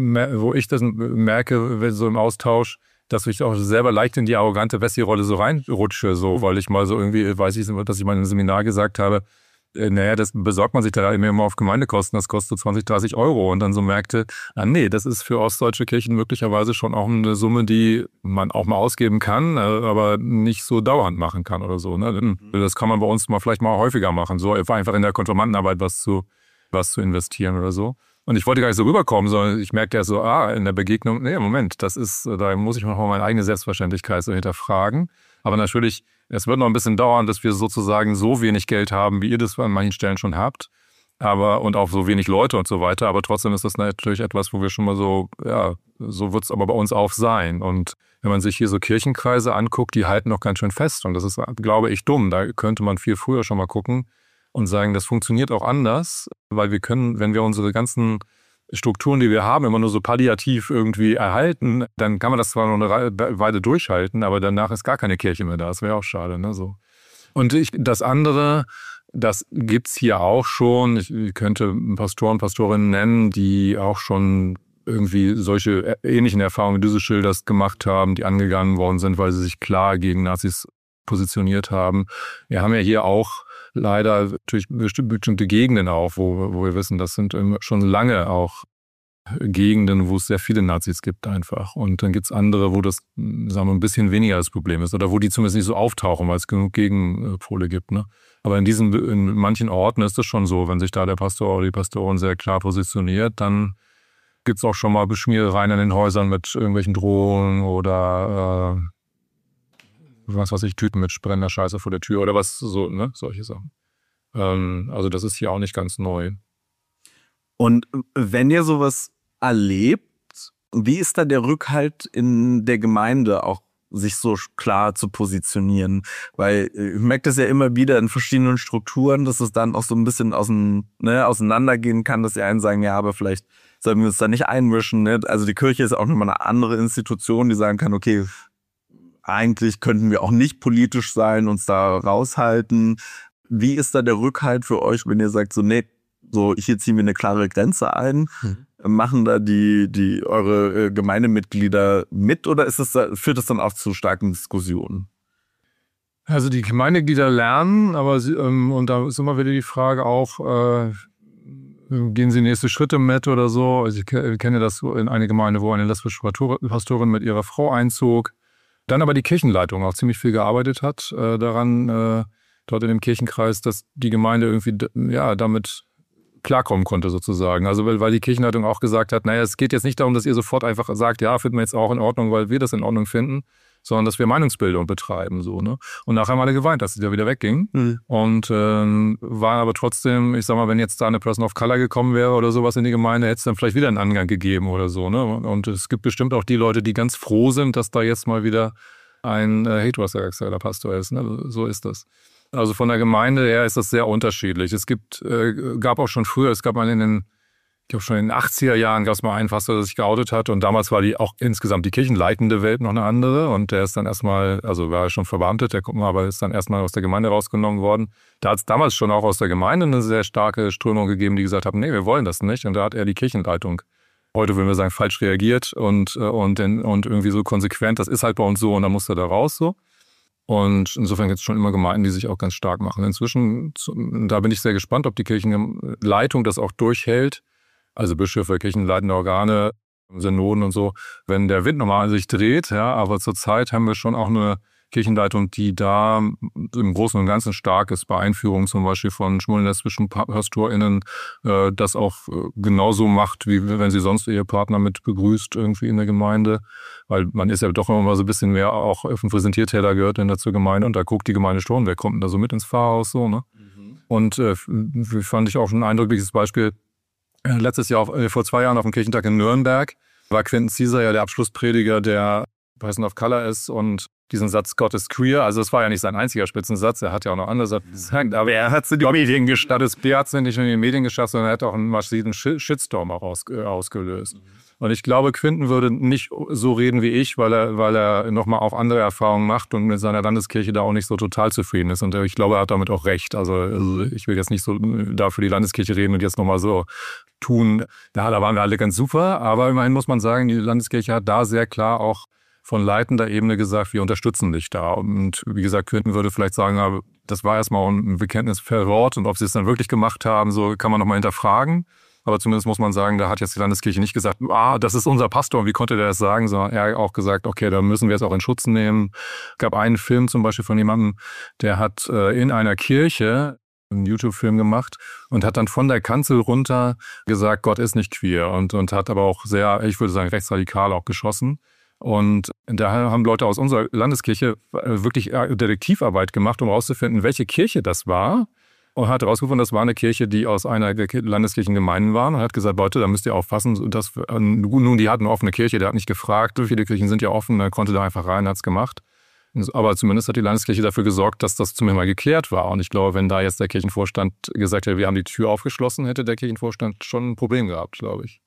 wo ich das merke, so im Austausch, dass ich auch selber leicht in die arrogante Wessi-Rolle so reinrutsche, so, weil ich mal so irgendwie, weiß ich, dass ich mal in einem Seminar gesagt habe, naja, das besorgt man sich da immer auf Gemeindekosten, das kostet 20, 30 Euro und dann so merkte, nee, das ist für ostdeutsche Kirchen möglicherweise schon auch eine Summe, die man auch mal ausgeben kann, aber nicht so dauernd machen kann oder so. Ne? Das kann man bei uns vielleicht mal häufiger machen, so einfach in der Konfirmandenarbeit was zu investieren oder so. Und ich wollte gar nicht so rüberkommen, sondern ich merkte ja so, in der Begegnung, nee, Moment, da muss ich noch mal meine eigene Selbstverständlichkeit so hinterfragen. Aber natürlich, es wird noch ein bisschen dauern, dass wir sozusagen so wenig Geld haben, wie ihr das an manchen Stellen schon habt. Und auch so wenig Leute und so weiter. Aber trotzdem ist das natürlich etwas, wo wir schon mal so, ja, so wird es aber bei uns auch sein. Und wenn man sich hier so Kirchenkreise anguckt, die halten noch ganz schön fest. Und das ist, glaube ich, dumm. Da könnte man viel früher schon mal gucken und sagen, das funktioniert auch anders, weil wir können, wenn wir unsere ganzen Strukturen, die wir haben, immer nur so palliativ irgendwie erhalten, dann kann man das zwar noch eine Weile durchhalten, aber danach ist gar keine Kirche mehr da. Das wäre auch schade, ne? So. Und das andere, das gibt's hier auch schon. Ich könnte Pastoren, Pastorinnen nennen, die auch schon irgendwie solche ähnlichen Erfahrungen wie du so schilderst gemacht haben, die angegangen worden sind, weil sie sich klar gegen Nazis positioniert haben. Wir haben ja hier auch leider natürlich bestimmte Gegenden auch, wo wir wissen, das sind schon lange auch Gegenden, wo es sehr viele Nazis gibt einfach. Und dann gibt es andere, wo das, sagen wir, ein bisschen weniger das Problem ist oder wo die zumindest nicht so auftauchen, weil es genug Gegenpole gibt. Ne? Aber in manchen Orten ist es schon so, wenn sich da der Pastor oder die Pastorin sehr klar positioniert, dann gibt es auch schon mal Beschmierereien in den Häusern mit irgendwelchen Drohungen oder was weiß ich, Tüten mit brennender Scheiße vor der Tür oder was so, ne, solche Sachen. Also das ist hier auch nicht ganz neu. Und wenn ihr sowas erlebt, wie ist da der Rückhalt in der Gemeinde auch, sich so klar zu positionieren? Weil ich merke das ja immer wieder in verschiedenen Strukturen, dass es dann auch so ein bisschen auseinandergehen kann, dass die einen sagen, ja, aber vielleicht sollen wir uns da nicht einmischen. Ne? Also die Kirche ist auch nochmal eine andere Institution, die sagen kann, okay, eigentlich könnten wir auch nicht politisch sein, uns da raushalten. Wie ist da der Rückhalt für euch, wenn ihr sagt, so, nee, so, hier ziehen wir eine klare Grenze ein? Machen da die eure Gemeindemitglieder mit oder führt das dann auch zu starken Diskussionen? Also die Gemeindeglieder lernen, aber und da ist immer wieder die Frage auch, gehen sie nächste Schritte mit oder so. Also ich kenne das in einer Gemeinde, wo eine lesbische Pastorin mit ihrer Frau einzog. Dann aber die Kirchenleitung auch ziemlich viel gearbeitet hat daran, dort in dem Kirchenkreis, dass die Gemeinde irgendwie damit klarkommen konnte sozusagen. Also weil die Kirchenleitung auch gesagt hat, naja, es geht jetzt nicht darum, dass ihr sofort einfach sagt, ja, finden wir jetzt auch in Ordnung, weil wir das in Ordnung finden, sondern dass wir Meinungsbildung betreiben. So, ne? Und nachher haben alle geweint, dass sie da wieder wegging. Und waren aber trotzdem, ich sag mal, wenn jetzt da eine Person of Color gekommen wäre oder sowas in die Gemeinde, hätte es dann vielleicht wieder einen Angang gegeben oder so. Ne? Und es gibt bestimmt auch die Leute, die ganz froh sind, dass da jetzt mal wieder ein heterosexueller Pastor ist. Ne? So ist das. Also von der Gemeinde her ist das sehr unterschiedlich. Es gab auch schon früher, es gab mal schon in den 80er Jahren gab es mal einen Pastor, der sich geoutet hat und damals war auch insgesamt die kirchenleitende Welt noch eine andere und der ist dann erstmal, also war schon verbeamtet, aber ist dann erstmal aus der Gemeinde rausgenommen worden. Da hat es damals schon auch aus der Gemeinde eine sehr starke Strömung gegeben, die gesagt haben, nee, wir wollen das nicht und da hat er die Kirchenleitung, heute würden wir sagen, falsch reagiert und irgendwie so konsequent, das ist halt bei uns so und dann muss er da raus so. Und insofern gibt es schon immer Gemeinden, die sich auch ganz stark machen. Inzwischen, da bin ich sehr gespannt, ob die Kirchenleitung das auch durchhält. Also Bischöfe, kirchenleitende Organe, Synoden und so, wenn der Wind nochmal sich dreht, ja, aber zurzeit haben wir schon auch eine Kirchenleitung, die da im Großen und Ganzen stark ist, bei Einführung zum Beispiel von schwulen lesbischen PastorInnen, das auch genauso macht, wie wenn sie sonst ihr Partner mit begrüßt irgendwie in der Gemeinde, weil man ist ja doch immer mal so ein bisschen mehr auch auf den Präsentierteller gehört in der zur Gemeinde und da guckt die Gemeinde schon, wer kommt denn da so mit ins Pfarrhaus, so, ne? Und fand ich auch ein eindrückliches Beispiel. Letztes Jahr, vor 2 Jahren auf dem Kirchentag in Nürnberg, war Quentin Caesar ja der Abschlussprediger, der Person of Color ist und diesen Satz, Gott ist queer, also es war ja nicht sein einziger Spitzensatz, er hat ja auch noch andere Sachen gesagt, aber er hat es in die Medien geschafft, er hat es nicht in die Medien geschafft, sondern er hat auch einen massiven Shitstorm auch ausgelöst. Und ich glaube, Quentin würde nicht so reden wie ich, weil er nochmal auch andere Erfahrungen macht und mit seiner Landeskirche da auch nicht so total zufrieden ist. Und ich glaube, er hat damit auch recht. Also ich will jetzt nicht so da für die Landeskirche reden und jetzt nochmal so tun. Ja, da waren wir alle ganz super, aber immerhin muss man sagen, die Landeskirche hat da sehr klar auch von leitender Ebene gesagt, wir unterstützen dich da. Und wie gesagt, Quentin würde vielleicht sagen, das war erstmal ein Bekenntnis per Wort und ob sie es dann wirklich gemacht haben, so kann man nochmal hinterfragen. Aber zumindest muss man sagen, da hat jetzt die Landeskirche nicht gesagt, das ist unser Pastor, wie konnte der das sagen, sondern er hat auch gesagt, okay, da müssen wir es auch in Schutz nehmen. Es gab einen Film zum Beispiel von jemandem, der hat in einer Kirche einen YouTube-Film gemacht und hat dann von der Kanzel runter gesagt, Gott ist nicht queer und hat aber auch sehr, ich würde sagen, rechtsradikal auch geschossen. Und da haben Leute aus unserer Landeskirche wirklich Detektivarbeit gemacht, um herauszufinden, welche Kirche das war. Und hat herausgefunden, das war eine Kirche, die aus einer der Landeskirchengemeinden war. Und hat gesagt, Leute, da müsst ihr aufpassen. Nun, die hatten eine offene Kirche, der hat nicht gefragt. Viele Kirchen sind ja offen, er konnte da einfach rein, hat es gemacht. Aber zumindest hat die Landeskirche dafür gesorgt, dass das zumindest mal geklärt war. Und ich glaube, wenn da jetzt der Kirchenvorstand gesagt hätte, wir haben die Tür aufgeschlossen, hätte der Kirchenvorstand schon ein Problem gehabt, glaube ich.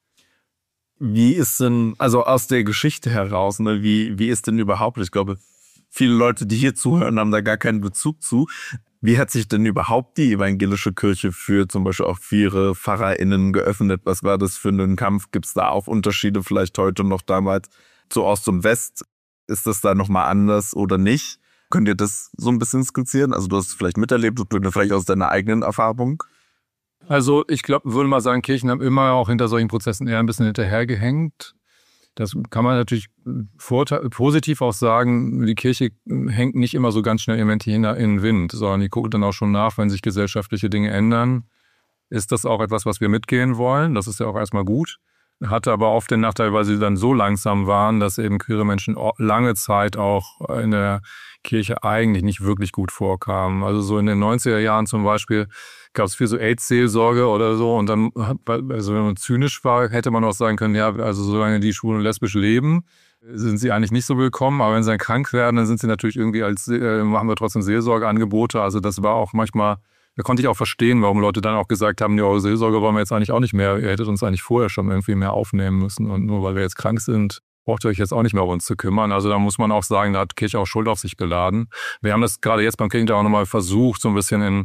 Wie ist denn, also aus der Geschichte heraus, ne, wie ist denn überhaupt, ich glaube, viele Leute, die hier zuhören, haben da gar keinen Bezug zu. Wie hat sich denn überhaupt die evangelische Kirche für zum Beispiel auch für ihre PfarrerInnen geöffnet? Was war das für einen Kampf? Gibt es da auch Unterschiede vielleicht heute noch damals zu Ost und West? Ist das da nochmal anders oder nicht? Könnt ihr das so ein bisschen skizzieren? Also du hast es vielleicht miterlebt, vielleicht aus deiner eigenen Erfahrung? Also ich glaube, würde mal sagen, Kirchen haben immer auch hinter solchen Prozessen eher ein bisschen hinterhergehängt. Das kann man natürlich positiv auch sagen, die Kirche hängt nicht immer so ganz schnell im in den Wind, sondern die guckt dann auch schon nach, wenn sich gesellschaftliche Dinge ändern. Ist das auch etwas, was wir mitgehen wollen? Das ist ja auch erstmal gut. Hatte aber oft den Nachteil, weil sie dann so langsam waren, dass eben queere Menschen lange Zeit auch in der Kirche eigentlich nicht wirklich gut vorkamen. Also so in den 90er Jahren zum Beispiel gab es viel so AIDS-Seelsorge oder so und dann, also wenn man zynisch war, hätte man auch sagen können, ja, also solange die schwul und lesbisch leben, sind sie eigentlich nicht so willkommen, aber wenn sie dann krank werden, dann sind sie natürlich irgendwie machen wir trotzdem Seelsorgeangebote. Also das war auch manchmal, da konnte ich auch verstehen, warum Leute dann auch gesagt haben, ja, Seelsorge wollen wir jetzt eigentlich auch nicht mehr, ihr hättet uns eigentlich vorher schon irgendwie mehr aufnehmen müssen und nur weil wir jetzt krank sind, braucht ihr euch jetzt auch nicht mehr um uns zu kümmern. Also da muss man auch sagen, da hat Kirche auch Schuld auf sich geladen. Wir haben das gerade jetzt beim Kirchentag auch nochmal versucht, so ein bisschen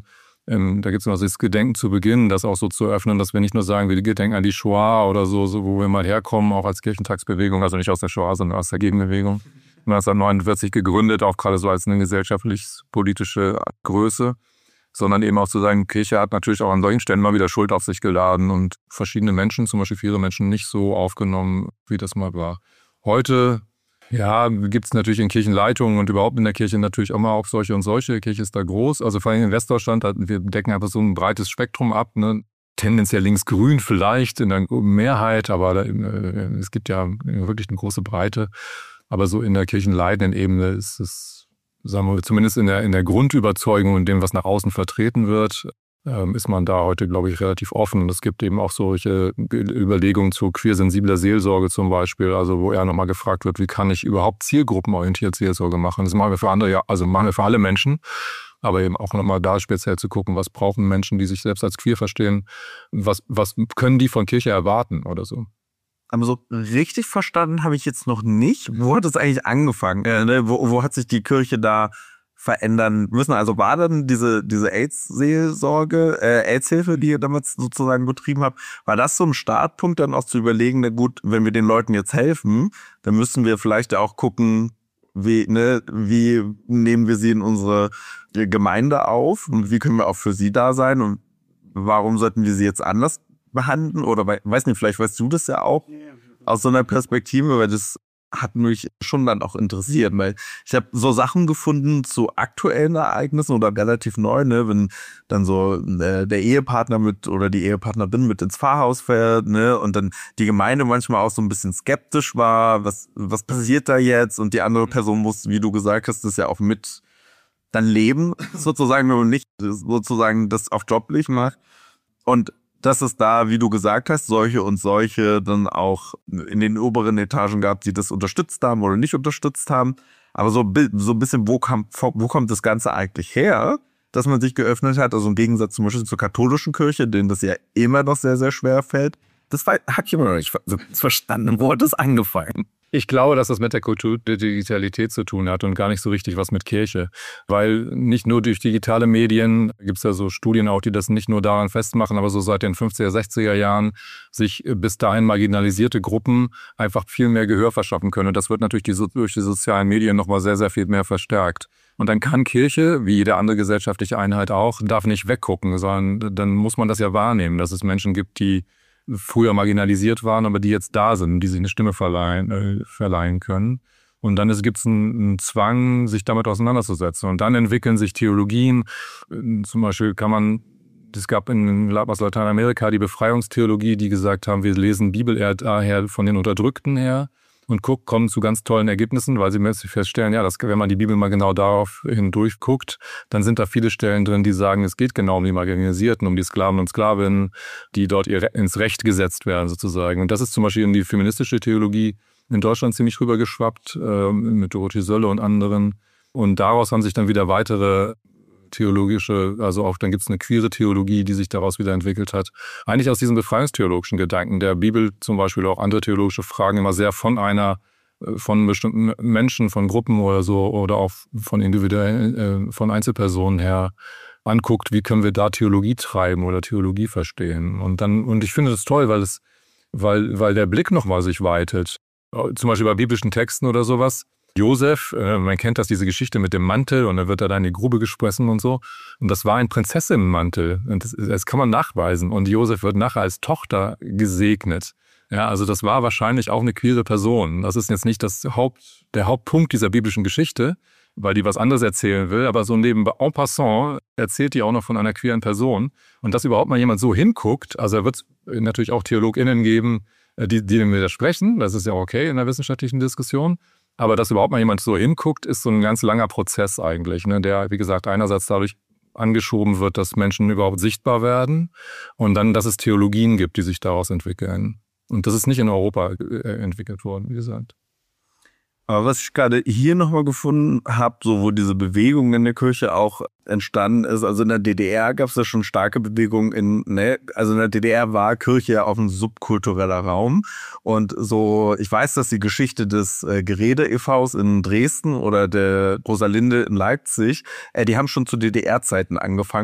Da gibt es immer das Gedenken zu Beginn, das auch so zu öffnen, dass wir nicht nur sagen, wir gedenken an die Shoah oder so, wo wir mal herkommen, auch als Kirchentagsbewegung, also nicht aus der Shoah, sondern aus der Gegenbewegung. 1949 gegründet, auch gerade so als eine gesellschaftlich-politische Größe, sondern eben auch zu sagen, Kirche hat natürlich auch an solchen Stellen mal wieder Schuld auf sich geladen und verschiedene Menschen, zum Beispiel viele Menschen, nicht so aufgenommen, wie das mal war. Heute, ja, gibt es natürlich in Kirchenleitungen und überhaupt in der Kirche natürlich immer auch solche und solche. Die Kirche ist da groß, also vor allem in Westdeutschland, wir decken einfach so ein breites Spektrum ab, ne? Tendenziell linksgrün vielleicht in der Mehrheit, aber es gibt ja wirklich eine große Breite. Aber so in der kirchenleitenden Ebene ist es, sagen wir, zumindest in der Grundüberzeugung und dem, was nach außen vertreten wird, ist man da heute, glaube ich, relativ offen. Und es gibt eben auch solche Überlegungen zu queersensibler Seelsorge zum Beispiel, also wo eher nochmal gefragt wird, wie kann ich überhaupt zielgruppenorientiert Seelsorge machen? Das machen wir für andere, ja, also machen wir für alle Menschen, aber eben auch nochmal da speziell zu gucken, was brauchen Menschen, die sich selbst als queer verstehen, was können die von Kirche erwarten oder so. Aber so richtig verstanden habe ich jetzt noch nicht. Wo hat es eigentlich angefangen? Wo hat sich die Kirche da verändern müssen? Also war dann diese AIDS-Seelsorge, AIDS-Hilfe, die ihr damals sozusagen betrieben habt, war das so ein Startpunkt, dann auch zu überlegen, na gut, wenn wir den Leuten jetzt helfen, dann müssen wir vielleicht auch gucken, wie nehmen wir sie in unsere Gemeinde auf und wie können wir auch für sie da sein und warum sollten wir sie jetzt anders behandeln? Oder weiß nicht, vielleicht weißt du das ja auch aus so einer Perspektive, weil das hat mich schon dann auch interessiert, weil ich habe so Sachen gefunden zu aktuellen Ereignissen oder relativ neu, ne, wenn dann so der Ehepartner oder die Ehepartnerin mit ins Pfarrhaus fährt, ne, und dann die Gemeinde manchmal auch so ein bisschen skeptisch war, was passiert da jetzt? Und die andere Person muss, wie du gesagt hast, das ja auch mit dann leben, sozusagen, wenn man nicht sozusagen das auf joblich macht. Und dass es da, wie du gesagt hast, solche und solche dann auch in den oberen Etagen gab, die das unterstützt haben oder nicht unterstützt haben. Aber so ein bisschen, wo kommt das Ganze eigentlich her, dass man sich geöffnet hat? Also im Gegensatz zum Beispiel zur katholischen Kirche, denen das ja immer noch sehr, sehr schwer fällt. Das habe ich immer noch nicht verstanden. Wo hat das angefangen? Ich glaube, dass das mit der Kultur der Digitalität zu tun hat und gar nicht so richtig was mit Kirche. Weil nicht nur durch digitale Medien, gibt es ja so Studien auch, die das nicht nur daran festmachen, aber so seit den 50er, 60er Jahren sich bis dahin marginalisierte Gruppen einfach viel mehr Gehör verschaffen können. Und das wird natürlich durch die sozialen Medien nochmal sehr, sehr viel mehr verstärkt. Und dann kann Kirche, wie jede andere gesellschaftliche Einheit auch, darf nicht weggucken, sondern dann muss man das ja wahrnehmen, dass es Menschen gibt, die früher marginalisiert waren, aber die jetzt da sind, die sich eine Stimme verleihen können. Und dann gibt es einen Zwang, sich damit auseinanderzusetzen. Und dann entwickeln sich Theologien. Zum Beispiel es gab aus Lateinamerika die Befreiungstheologie, die gesagt haben, wir lesen Bibel eher daher von den Unterdrückten her und kommen zu ganz tollen Ergebnissen, weil sie feststellen, ja, wenn man die Bibel mal genau darauf hindurchguckt, dann sind da viele Stellen drin, die sagen, es geht genau um die Marginalisierten, um die Sklaven und Sklavinnen, die dort ins Recht gesetzt werden sozusagen. Und das ist zum Beispiel in die feministische Theologie in Deutschland ziemlich rübergeschwappt, mit Dorothee Sölle und anderen. Und daraus haben sich dann wieder weitere theologische, also auch dann gibt es eine queere Theologie, die sich daraus wieder entwickelt hat. Eigentlich aus diesem befreiungstheologischen Gedanken, der Bibel zum Beispiel auch andere theologische Fragen immer sehr von bestimmten Menschen, von Gruppen oder so oder auch von von Einzelpersonen her anguckt, wie können wir da Theologie treiben oder Theologie verstehen. Und ich finde das toll, weil der Blick nochmal sich weitet. Zum Beispiel bei biblischen Texten oder sowas. Josef, man kennt diese Geschichte mit dem Mantel und dann wird er da in die Grube gespressen und so. Und das war ein Prinzessinnenmantel. Und das kann man nachweisen. Und Josef wird nachher als Tochter gesegnet. Ja, also das war wahrscheinlich auch eine queere Person. Das ist jetzt nicht der Hauptpunkt dieser biblischen Geschichte, weil die was anderes erzählen will. Aber so nebenbei en passant erzählt die auch noch von einer queeren Person. Und dass überhaupt mal jemand so hinguckt, also er wird natürlich auch TheologInnen geben, die dem widersprechen. Das ist ja okay in der wissenschaftlichen Diskussion. Aber dass überhaupt mal jemand so hinguckt, ist so ein ganz langer Prozess eigentlich, ne, der, wie gesagt, einerseits dadurch angeschoben wird, dass Menschen überhaupt sichtbar werden und dann, dass es Theologien gibt, die sich daraus entwickeln. Und das ist nicht in Europa entwickelt worden, wie gesagt. Aber was ich gerade hier nochmal gefunden habe, so wo diese Bewegung in der Kirche auch entstanden ist, also in der DDR gab es ja schon starke Bewegungen also in der DDR war Kirche ja auch ein subkultureller Raum und so, ich weiß, dass die Geschichte des Gerede e.V.s in Dresden oder der Rosalinde in Leipzig, die haben schon zu DDR-Zeiten angefangen.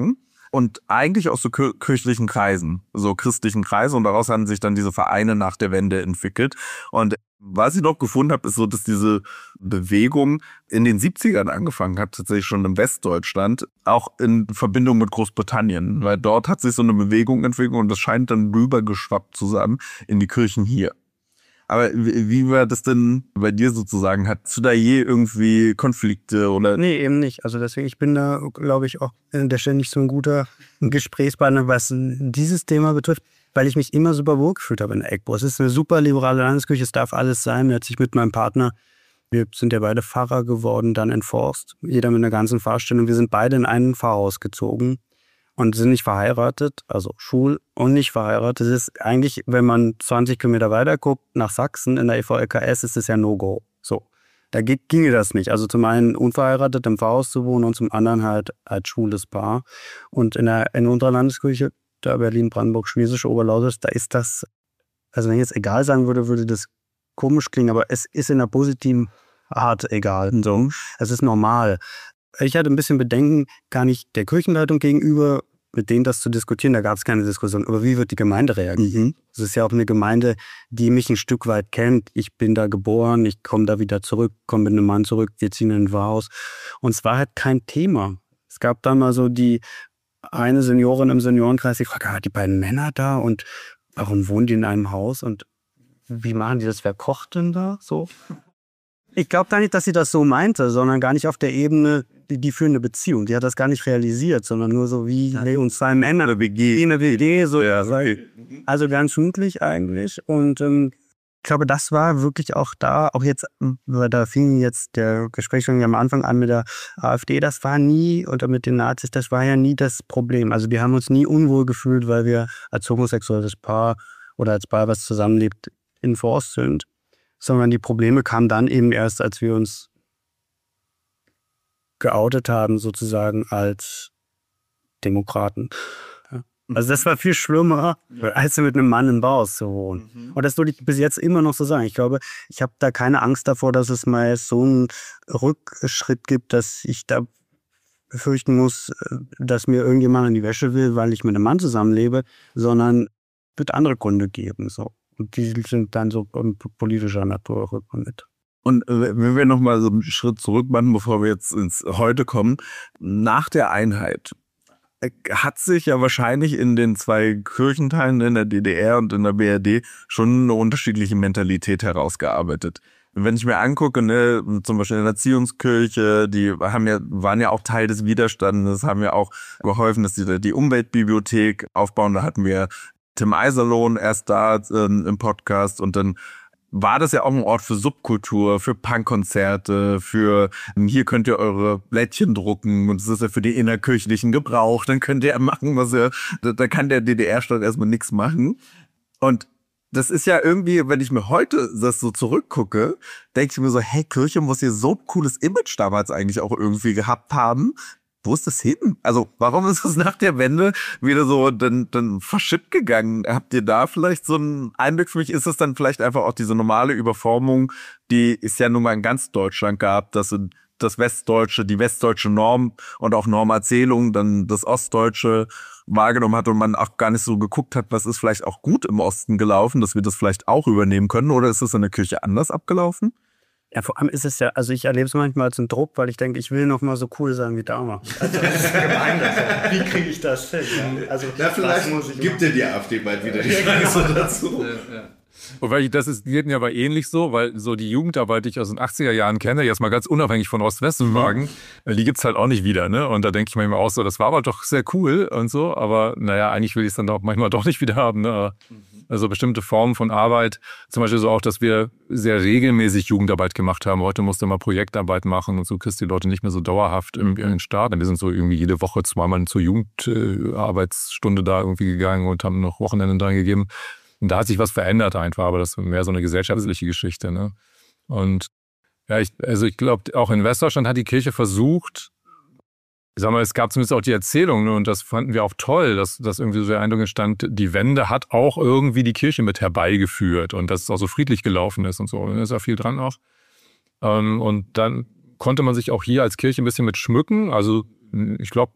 und eigentlich aus so kirchlichen Kreisen, so christlichen Kreisen, und daraus haben sich dann diese Vereine nach der Wende entwickelt. Und was ich noch gefunden habe, ist so, dass diese Bewegung in den 70ern angefangen hat, tatsächlich schon im Westdeutschland, auch in Verbindung mit Großbritannien, weil dort hat sich so eine Bewegung entwickelt und das scheint dann rübergeschwappt zu sein in die Kirchen hier. Aber wie war das denn bei dir sozusagen? Hattest du da je irgendwie Konflikte oder? Nee, eben nicht. Also deswegen, ich bin da, glaube ich, auch an der Stelle nicht so ein guter Gesprächspartner, was dieses Thema betrifft, weil ich mich immer super wohl gefühlt habe in Egbo. Es ist eine super liberale Landeskirche, es darf alles sein. Als ich mit meinem Partner, wir sind ja beide Pfarrer geworden, dann in Forst, jeder mit einer ganzen Pfarrstelle. Wir sind beide in ein Pfarrhaus gezogen und sind nicht verheiratet, also schwul und nicht verheiratet. Das ist eigentlich, wenn man 20 Kilometer weiter guckt, nach Sachsen in der EVLKS, ist es ja No-Go. So, da ginge das nicht. Also zum einen unverheiratet im Pfarrhaus zu wohnen und zum anderen halt als schwules Paar. Und in unserer Landeskirche, da Berlin, Brandenburg, Schlesische Oberlausitz, da ist das, also wenn ich jetzt egal sagen würde, würde das komisch klingen, aber es ist in einer positiven Art egal. So. Es ist normal. Ich hatte ein bisschen Bedenken, gar nicht der Kirchenleitung gegenüber, mit denen das zu diskutieren, da gab es keine Diskussion. Aber wie wird die Gemeinde reagieren? Es ist ja auch eine Gemeinde, die mich ein Stück weit kennt. Ich bin da geboren, ich komme da wieder zurück, komme mit einem Mann zurück, wir ziehen in ein Haus. Und es war halt kein Thema. Es gab da mal so die eine Seniorin im Seniorenkreis, die fragte, die beiden Männer da und warum wohnen die in einem Haus und wie machen die das? Wer kocht denn da so? Ich glaube gar nicht, dass sie das so meinte, sondern gar nicht auf der Ebene, die für eine Beziehung. Die hat das gar nicht realisiert, sondern nur so wie uns zwei Männer, eine WG, so. Ja, also ganz schmutzig eigentlich. Und ich glaube, das war wirklich auch da, auch jetzt, weil da fing jetzt der Gespräch schon am Anfang an mit der AfD, das war nie, oder mit den Nazis, das war ja nie das Problem. Also wir haben uns nie unwohl gefühlt, weil wir als homosexuelles Paar oder als Paar, was zusammenlebt, in Forst sind. Sondern die Probleme kamen dann eben erst, als wir uns geoutet haben, sozusagen als Demokraten. Ja. Also das war viel schlimmer, als mit einem Mann im Haus zu wohnen. Und das würde ich bis jetzt immer noch so sagen. Ich glaube, ich habe da keine Angst davor, dass es mal so einen Rückschritt gibt, dass ich da befürchten muss, dass mir irgendjemand in die Wäsche will, weil ich mit einem Mann zusammenlebe, sondern es wird andere Gründe geben. So. Und die sind dann so politischer Natur rückgekommen. Und wenn wir nochmal so einen Schritt zurück machen, bevor wir jetzt ins Heute kommen, nach der Einheit hat sich ja wahrscheinlich in den zwei Kirchenteilen, in der DDR und in der BRD, schon eine unterschiedliche Mentalität herausgearbeitet. Wenn ich mir angucke, ne, zum Beispiel in der Zionskirche, die waren ja auch Teil des Widerstandes, haben ja auch geholfen, dass die Umweltbibliothek aufbauen. Da hatten wir Tim Eiserlohn erst da im Podcast und dann war das ja auch ein Ort für Subkultur, für Punkkonzerte, für hier könnt ihr eure Blättchen drucken und das ist ja für den innerkirchlichen Gebrauch, dann könnt ihr ja machen, da kann der DDR-Staat erstmal nichts machen. Und das ist ja irgendwie, wenn ich mir heute das so zurückgucke, denke ich mir so, hey, Kirche muss hier so ein cooles Image damals eigentlich auch irgendwie gehabt haben. Wo ist das hin? Also warum ist es nach der Wende wieder so dann verschütt gegangen? Habt ihr da vielleicht so einen Einblick für mich? Ist es dann vielleicht einfach auch diese normale Überformung, die es ja nun mal in ganz Deutschland gab, dass die westdeutsche Norm und auch Normerzählung dann das Ostdeutsche wahrgenommen hat und man auch gar nicht so geguckt hat, was ist vielleicht auch gut im Osten gelaufen, dass wir das vielleicht auch übernehmen können? Oder ist es in der Kirche anders abgelaufen? Ja, vor allem ist es ja, also ich erlebe es manchmal als einen Druck, weil ich denke, ich will noch mal so cool sein wie damals. Also das ist gemein. Wie kriege ich das hin? Also, vielleicht gibt dir die AfD bald wieder die Chance dazu. Ja. Wobei geht mir aber ähnlich so, weil so die Jugendarbeit, die ich aus den 80er Jahren kenne, jetzt mal ganz unabhängig von Ost-West-Fragen, die gibt's halt auch nicht wieder, ne? Und da denke ich manchmal auch so, das war aber doch sehr cool und so, aber naja, eigentlich will ich es dann doch manchmal doch nicht wieder haben, ne? Also bestimmte Formen von Arbeit, zum Beispiel so auch, dass wir sehr regelmäßig Jugendarbeit gemacht haben. Heute musste man Projektarbeit machen und so kriegst du die Leute nicht mehr so dauerhaft im Start. Wir sind so irgendwie jede Woche zweimal zur Jugendarbeitsstunde da irgendwie gegangen und haben noch Wochenenden dran gegeben. Und da hat sich was verändert einfach, aber das ist mehr so eine gesellschaftliche Geschichte, ne? Und ja, ich glaube, auch in Westdeutschland hat die Kirche versucht, ich sag mal, es gab zumindest auch die Erzählung, ne, und das fanden wir auch toll, dass irgendwie so der Eindruck entstand, die Wende hat auch irgendwie die Kirche mit herbeigeführt und dass es auch so friedlich gelaufen ist und so. Und da ist ja viel dran auch. Und dann konnte man sich auch hier als Kirche ein bisschen mit schmücken. Also ich glaube,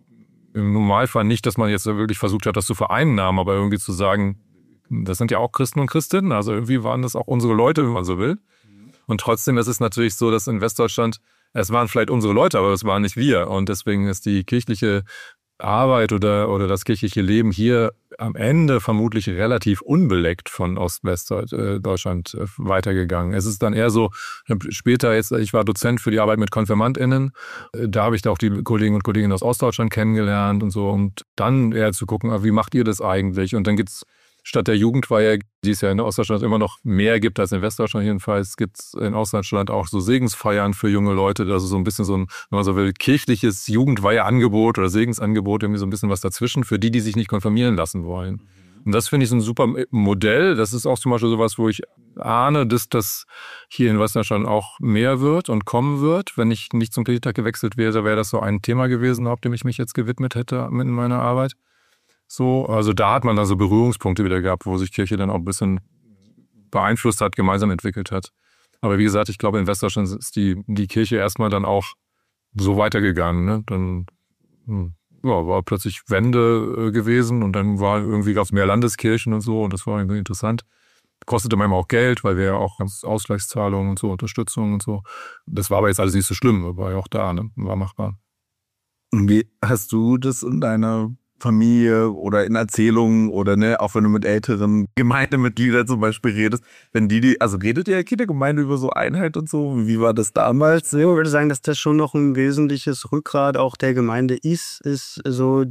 im Normalfall nicht, dass man jetzt wirklich versucht hat, das zu vereinnahmen, aber irgendwie zu sagen, das sind ja auch Christen und Christinnen, also irgendwie waren das auch unsere Leute, wenn man so will. Und trotzdem ist es natürlich so, dass in Westdeutschland, es waren vielleicht unsere Leute, aber es waren nicht wir. Und deswegen ist die kirchliche Arbeit oder das kirchliche Leben hier am Ende vermutlich relativ unbeleckt von Ost-West-Deutschland weitergegangen. Es ist dann eher so, später jetzt, ich war Dozent für die Arbeit mit KonfirmandInnen, da habe ich da auch die Kollegen und Kolleginnen aus Ostdeutschland kennengelernt und so, und dann eher zu gucken, wie macht ihr das eigentlich? Und dann gibt's statt der Jugendweihe, die es ja in Ostdeutschland immer noch mehr gibt als in Westdeutschland jedenfalls, gibt es in Ostdeutschland auch so Segensfeiern für junge Leute, also so ein bisschen so ein, wenn man so will, kirchliches Jugendweiheangebot oder Segensangebot, irgendwie so ein bisschen was dazwischen für die sich nicht konfirmieren lassen wollen. Und das finde ich so ein super Modell. Das ist auch zum Beispiel sowas, wo ich ahne, dass das hier in Westdeutschland auch mehr wird und kommen wird. Wenn ich nicht zum Kirchentag gewechselt wäre, wäre das so ein Thema gewesen, auf dem ich mich jetzt gewidmet hätte in meiner Arbeit. So, also da hat man dann so Berührungspunkte wieder gehabt, wo sich Kirche dann auch ein bisschen beeinflusst hat, gemeinsam entwickelt hat. Aber wie gesagt, ich glaube, in Westdeutschland ist die Kirche erstmal dann auch so weitergegangen. Ne? Dann war plötzlich Wende gewesen und dann gab es mehr Landeskirchen und so, und das war irgendwie interessant. Kostete manchmal auch Geld, weil wir ja auch ganz Ausgleichszahlungen und so, Unterstützung und so. Das war aber jetzt alles nicht so schlimm, war ja auch da, ne? War machbar. Wie hast du das in deiner Familie oder in Erzählungen oder auch wenn du mit älteren Gemeindemitgliedern zum Beispiel redest, wenn also redet ihr in der Gemeinde über so Einheit und so? Wie war das damals? Ich würde sagen, dass das schon noch ein wesentliches Rückgrat auch der Gemeinde ist so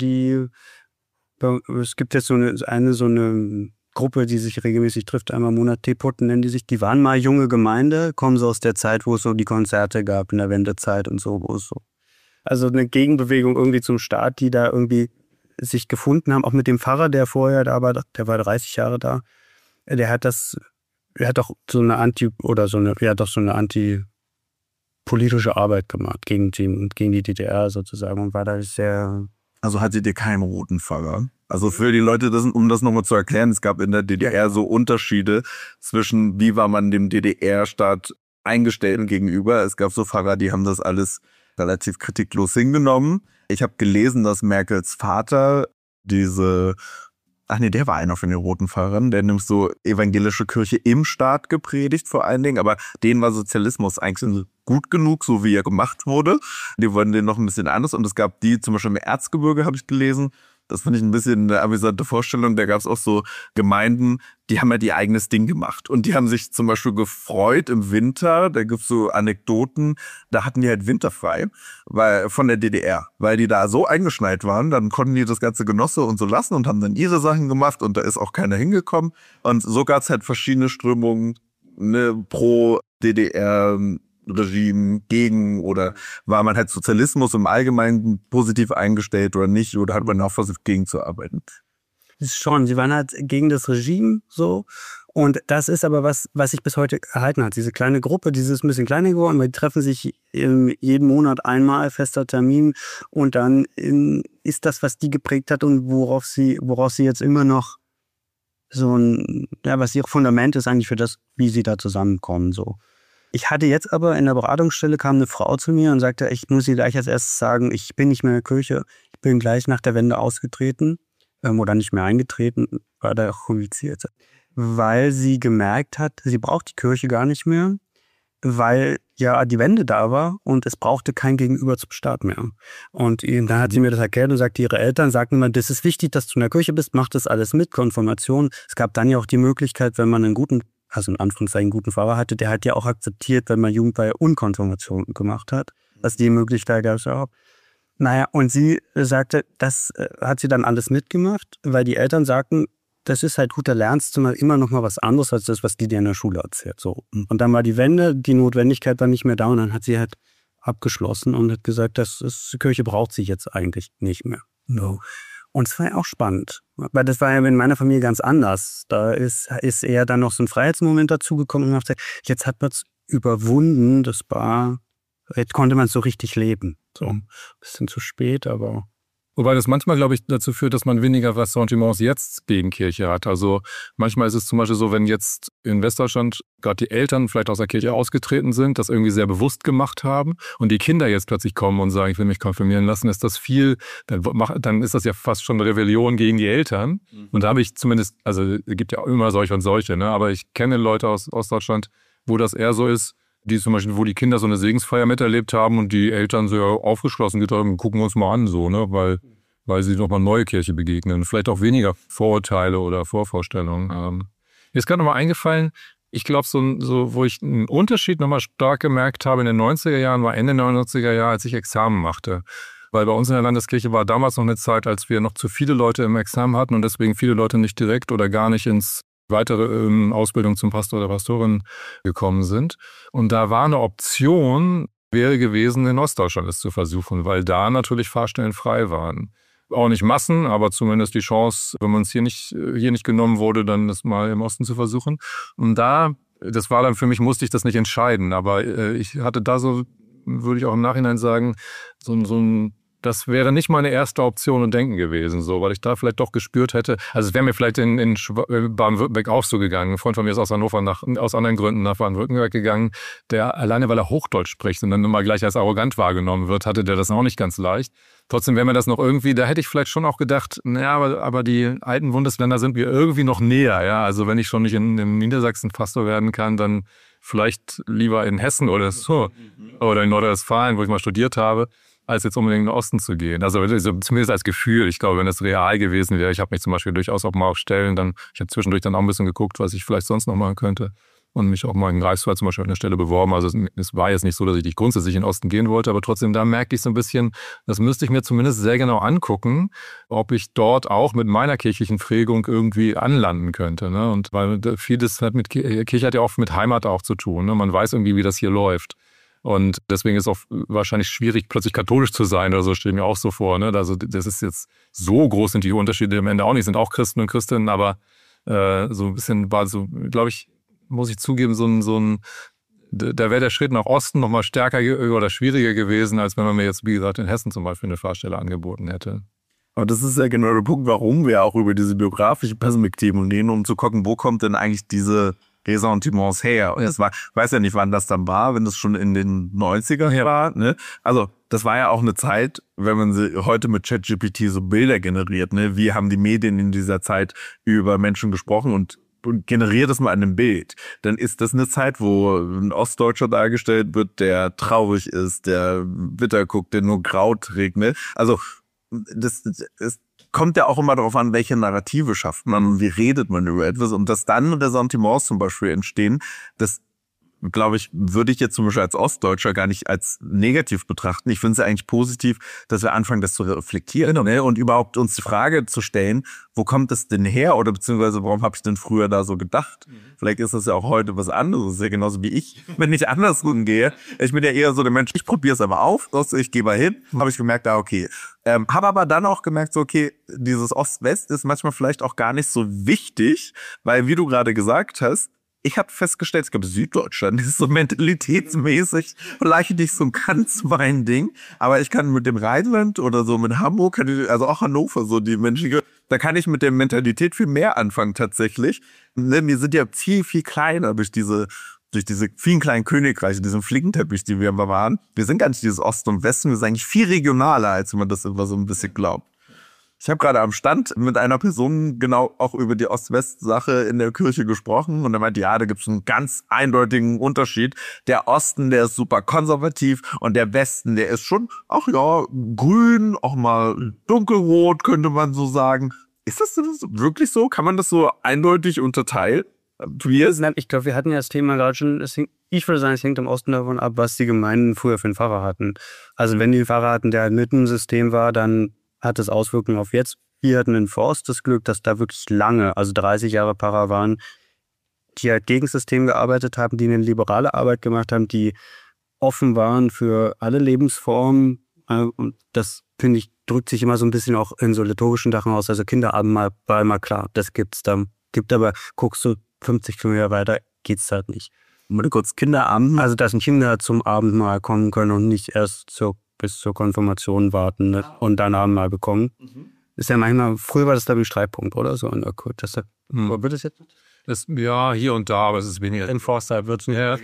es gibt jetzt so eine Gruppe, die sich regelmäßig trifft, einmal im Monat, Teepotten nennen die sich, die waren mal junge Gemeinde, kommen so aus der Zeit, wo es so die Konzerte gab in der Wendezeit und so, wo es so, also eine Gegenbewegung irgendwie zum Staat, die da irgendwie sich gefunden haben, auch mit dem Pfarrer, der vorher da war, der war 30 Jahre da, der hat doch so eine antipolitische Arbeit gemacht gegen die DDR sozusagen und war da sehr... Also hattet ihr keinen roten Pfarrer? Also für die Leute, um das nochmal zu erklären, es gab in der DDR so Unterschiede zwischen, wie war man dem DDR-Staat eingestellt gegenüber. Es gab so Pfarrer, die haben das alles relativ kritiklos hingenommen. Ich habe gelesen, dass Merkels Vater der war einer von den roten Pfarrern, der nimmt so evangelische Kirche im Staat gepredigt vor allen Dingen, aber denen war Sozialismus eigentlich gut genug, so wie er gemacht wurde. Die wollten den noch ein bisschen anders, und es gab die, zum Beispiel im Erzgebirge habe ich gelesen, das fand ich ein bisschen eine amüsante Vorstellung. Da gab es auch so Gemeinden, die haben ja ihr eigenes Ding gemacht. Und die haben sich zum Beispiel gefreut im Winter. Da gibt es so Anekdoten. Da hatten die halt winterfrei von der DDR. Weil die da so eingeschneit waren, dann konnten die das ganze Genosse und so lassen und haben dann ihre Sachen gemacht. Und da ist auch keiner hingekommen. Und so gab es halt verschiedene Strömungen, pro DDR Regime gegen, oder war man halt Sozialismus im Allgemeinen positiv eingestellt oder nicht, oder hat man auch versucht, gegenzuarbeiten? Schon, sie waren halt gegen das Regime so, und das ist aber was sich bis heute erhalten hat. Diese kleine Gruppe, die ist ein bisschen kleiner geworden, weil die treffen sich jeden Monat einmal, fester Termin, und dann ist das, was die geprägt hat und woraus sie jetzt immer noch was ihr Fundament ist eigentlich für das, wie sie da zusammenkommen so. Ich hatte jetzt aber in der Beratungsstelle, kam eine Frau zu mir und sagte, ich muss sie gleich als erstes sagen, ich bin nicht mehr in der Kirche, ich bin gleich nach der Wende ausgetreten oder nicht mehr eingetreten, war da auch kompliziert, weil sie gemerkt hat, sie braucht die Kirche gar nicht mehr, weil ja die Wende da war und es brauchte kein Gegenüber zum Staat mehr. Und dann hat sie mir das erklärt und sagte, ihre Eltern sagten immer, das ist wichtig, dass du in der Kirche bist, mach das alles mit, Konfirmation. Es gab dann ja auch die Möglichkeit, wenn man einen guten Pfarrer hatte, der hat ja auch akzeptiert, wenn man Jugendweihe und Konfirmation gemacht hat. Also die Möglichkeit gab es ja auch. Naja, und sie sagte, das hat sie dann alles mitgemacht, weil die Eltern sagten, das ist halt gut, da lernst du immer noch mal was anderes als das, was die dir in der Schule erzählt. So. Und dann war die Wende, die Notwendigkeit war nicht mehr da, und dann hat sie halt abgeschlossen und hat gesagt, die Kirche braucht sie jetzt eigentlich nicht mehr. No. Und es war ja auch spannend, weil das war ja in meiner Familie ganz anders. Da ist eher dann noch so ein Freiheitsmoment dazugekommen und man hat gesagt, jetzt hat man es überwunden, jetzt konnte man es so richtig leben. So ein bisschen zu spät, aber... Wobei das manchmal, glaube ich, dazu führt, dass man weniger Ressentiments jetzt gegen Kirche hat. Also manchmal ist es zum Beispiel so, wenn jetzt in Westdeutschland gerade die Eltern vielleicht aus der Kirche ausgetreten sind, das irgendwie sehr bewusst gemacht haben und die Kinder jetzt plötzlich kommen und sagen, ich will mich konfirmieren lassen, ist das viel, dann ist das ja fast schon eine Rebellion gegen die Eltern. Und da habe ich zumindest, also es gibt ja immer solche und solche, ne? Aber ich kenne Leute aus Ostdeutschland, wo das eher so ist, die zum Beispiel, wo die Kinder so eine Segensfeier miterlebt haben und die Eltern sehr aufgeschlossen gedacht haben, gucken wir uns mal an, so, ne, weil sie nochmal neue Kirche begegnen. Vielleicht auch weniger Vorurteile oder Vorvorstellungen haben. Mir ist gerade nochmal eingefallen, ich glaube, so, wo ich einen Unterschied nochmal stark gemerkt habe in den 90er Jahren, war Ende der 90er Jahre, als ich Examen machte. Weil bei uns in der Landeskirche war damals noch eine Zeit, als wir noch zu viele Leute im Examen hatten und deswegen viele Leute nicht direkt oder gar nicht ins weitere Ausbildung zum Pastor oder Pastorin gekommen sind. Und da war eine Option, wäre gewesen, in Ostdeutschland es zu versuchen, weil da natürlich Fahrstellen frei waren. Auch nicht Massen, aber zumindest die Chance, wenn man es hier nicht genommen wurde, dann das mal im Osten zu versuchen. Und das war dann für mich, musste ich das nicht entscheiden. Aber ich hatte da so, würde ich auch im Nachhinein sagen, so ein das wäre nicht meine erste Option und Denken gewesen, so, weil ich da vielleicht doch gespürt hätte, also es wäre mir vielleicht in Baden-Württemberg auch so gegangen. Ein Freund von mir ist aus Hannover aus anderen Gründen nach Baden-Württemberg gegangen, der alleine, weil er Hochdeutsch spricht und dann immer gleich als arrogant wahrgenommen wird, hatte der das auch nicht ganz leicht. Trotzdem wäre mir das noch irgendwie, da hätte ich vielleicht schon auch gedacht, naja, aber die alten Bundesländer sind mir irgendwie noch näher, ja. Also wenn ich schon nicht in Niedersachsen Pastor werden kann, dann vielleicht lieber in Hessen oder so, oder in Nordrhein-Westfalen, wo ich mal studiert habe, als jetzt unbedingt in den Osten zu gehen. Also zumindest als Gefühl. Ich glaube, wenn das real gewesen wäre, ich habe mich zum Beispiel durchaus auch mal auf Stellen, ich habe zwischendurch dann auch ein bisschen geguckt, was ich vielleicht sonst noch machen könnte und mich auch mal in Greifswald zum Beispiel an der Stelle beworben. Also es war jetzt nicht so, dass ich nicht grundsätzlich in den Osten gehen wollte, aber trotzdem, da merke ich so ein bisschen, das müsste ich mir zumindest sehr genau angucken, ob ich dort auch mit meiner kirchlichen Prägung irgendwie anlanden könnte. Ne? Und weil vieles hat Kirche hat ja oft mit Heimat auch zu tun. Ne? Man weiß irgendwie, wie das hier läuft. Und deswegen ist es auch wahrscheinlich schwierig, plötzlich katholisch zu sein oder so, stelle ich mir auch so vor. Ne? Also das ist jetzt so groß, sind die Unterschiede am Ende auch nicht, sind auch Christen und Christinnen, aber so ein bisschen war so, glaube ich, muss ich zugeben, da wäre der Schritt nach Osten noch mal stärker oder schwieriger gewesen, als wenn man mir jetzt, wie gesagt, in Hessen zum Beispiel eine Fahrstelle angeboten hätte. Aber das ist ja genau der Punkt, warum wir auch über diese biografische Perspektive reden, um zu gucken, wo kommt denn eigentlich diese Ressentiments her. Und ich weiß ja nicht, wann das dann war, wenn das schon in den 90er war. Ne? Also das war ja auch eine Zeit, wenn man sie heute mit ChatGPT so Bilder generiert. Ne? Wie haben die Medien in dieser Zeit über Menschen gesprochen und generiert das mal in einem Bild. Dann ist das eine Zeit, wo ein Ostdeutscher dargestellt wird, der traurig ist, der bitter guckt, der nur grau trägt. Ne? Also das kommt ja auch immer darauf an, welche Narrative schafft man und wie redet man über etwas. Und dass dann Ressentiments zum Beispiel entstehen, das, glaube ich, würde ich jetzt zum Beispiel als Ostdeutscher gar nicht als negativ betrachten. Ich finde es ja eigentlich positiv, dass wir anfangen, das zu reflektieren, ne? Und überhaupt uns die Frage zu stellen, wo kommt das denn her oder beziehungsweise warum habe ich denn früher da so gedacht? Vielleicht ist das ja auch heute was anderes, ja genauso wie ich, wenn ich andersrum gehe. Ich bin ja eher so der Mensch, ich probiere es aber auf, ich gehe mal hin, habe ich gemerkt, okay. Habe aber dann auch gemerkt, so okay, dieses Ost-West ist manchmal vielleicht auch gar nicht so wichtig, weil wie du gerade gesagt hast, ich habe festgestellt, ich glaube, Süddeutschland ist so mentalitätsmäßig vielleicht nicht so ganz mein Ding, aber ich kann mit dem Rheinland oder so mit Hamburg, also auch Hannover, so die menschliche, da kann ich mit der Mentalität viel mehr anfangen tatsächlich. Wir sind ja viel, viel kleiner durch diese vielen kleinen Königreiche, diesen Flickenteppich, die wir immer waren. Wir sind gar nicht dieses Osten und Westen, wir sind eigentlich viel regionaler, als man das immer so ein bisschen glaubt. Ich habe gerade am Stand mit einer Person genau auch über die Ost-West-Sache in der Kirche gesprochen und er meinte, ja, da gibt es einen ganz eindeutigen Unterschied. Der Osten, der ist super konservativ und der Westen, der ist schon, grün, auch mal dunkelrot, könnte man so sagen. Ist das wirklich so? Kann man das so eindeutig unterteilen? Ich glaube, wir hatten ja das Thema gerade schon, ich würde sagen, es hängt im Osten davon ab, was die Gemeinden früher für einen Pfarrer hatten. Also wenn die einen Pfarrer hatten, der mit dem System war, dann hat das Auswirkungen auf jetzt. Wir hatten in Forst das Glück, dass da wirklich lange, also 30 Jahre Pfarrer waren, die halt gegen das System gearbeitet haben, die eine liberale Arbeit gemacht haben, die offen waren für alle Lebensformen. Und das, finde ich, drückt sich immer so ein bisschen auch in so liturgischen Sachen aus. Also Kinderabendmahl war immer klar, das gibt's da. Gibt aber, guckst du 50 Kilometer weiter, geht's halt nicht. Mal kurz Kinderabend. Also, dass Kinder zum Abendmahl kommen können und nicht erst zur bis zur Konfirmation warten, ne? Und dann Abendmahl bekommen. Ist ja manchmal, früher war das da ein Streitpunkt, oder so in der Kult. Wo wird es jetzt? Ja, hier und da, aber es ist weniger. In Forster wird es nicht. Ja,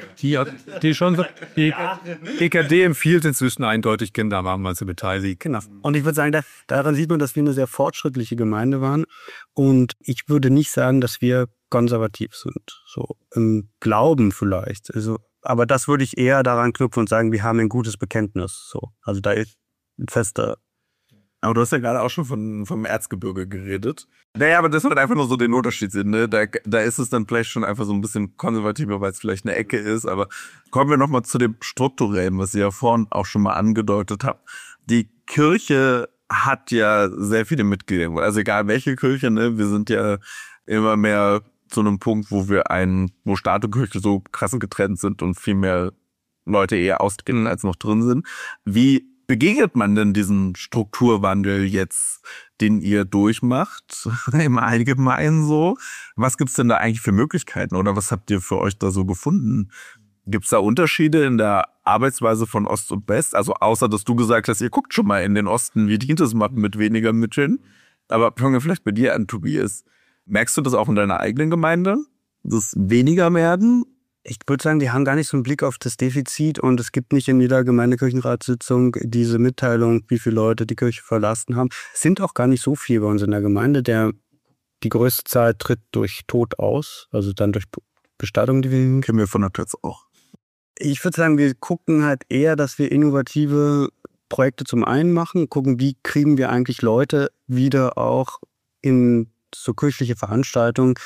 die EKD empfiehlt inzwischen eindeutig, Kinder am Abendmahl zu beteiligen. Genau. Und ich würde sagen, daran sieht man, dass wir eine sehr fortschrittliche Gemeinde waren. Und ich würde nicht sagen, dass wir konservativ sind. So im Glauben vielleicht. Also, aber das würde ich eher daran knüpfen und sagen, wir haben ein gutes Bekenntnis. So. Also da ist ein fester. Aber du hast ja gerade auch schon vom Erzgebirge geredet. Naja, aber das wird einfach nur so den Unterschied sehen, ne? Da ist es dann vielleicht schon einfach so ein bisschen konservativer, weil es vielleicht eine Ecke ist. Aber kommen wir nochmal zu dem Strukturellen, was ihr ja vorhin auch schon mal angedeutet habt. Die Kirche hat ja sehr viele Mitglieder. Also egal welche Kirche, ne? Wir sind ja immer mehr zu einem Punkt, wo Staat und Kirche so krass getrennt sind und viel mehr Leute eher austreten als noch drin sind. Wie begegnet man denn diesen Strukturwandel jetzt, den ihr durchmacht, im Allgemeinen so? Was gibt's denn da eigentlich für Möglichkeiten oder was habt ihr für euch da so gefunden? Gibt's da Unterschiede in der Arbeitsweise von Ost und West? Also außer, dass du gesagt hast, ihr guckt schon mal in den Osten, wie die das machen mit weniger Mitteln. Aber fangen wir vielleicht bei dir an, Tobias. Merkst du das auch in deiner eigenen Gemeinde? Das weniger werden? Ich würde sagen, die haben gar nicht so einen Blick auf das Defizit und es gibt nicht in jeder Gemeindekirchenratssitzung diese Mitteilung, wie viele Leute die Kirche verlassen haben. Es sind auch gar nicht so viele bei uns in der Gemeinde. Die größte Zahl tritt durch Tod aus, also dann durch Bestattung, die wir kennen wir von der Taz auch. Ich würde sagen, wir gucken halt eher, dass wir innovative Projekte zum einen machen, gucken, wie kriegen wir eigentlich Leute wieder auch in so kirchliche Veranstaltungen,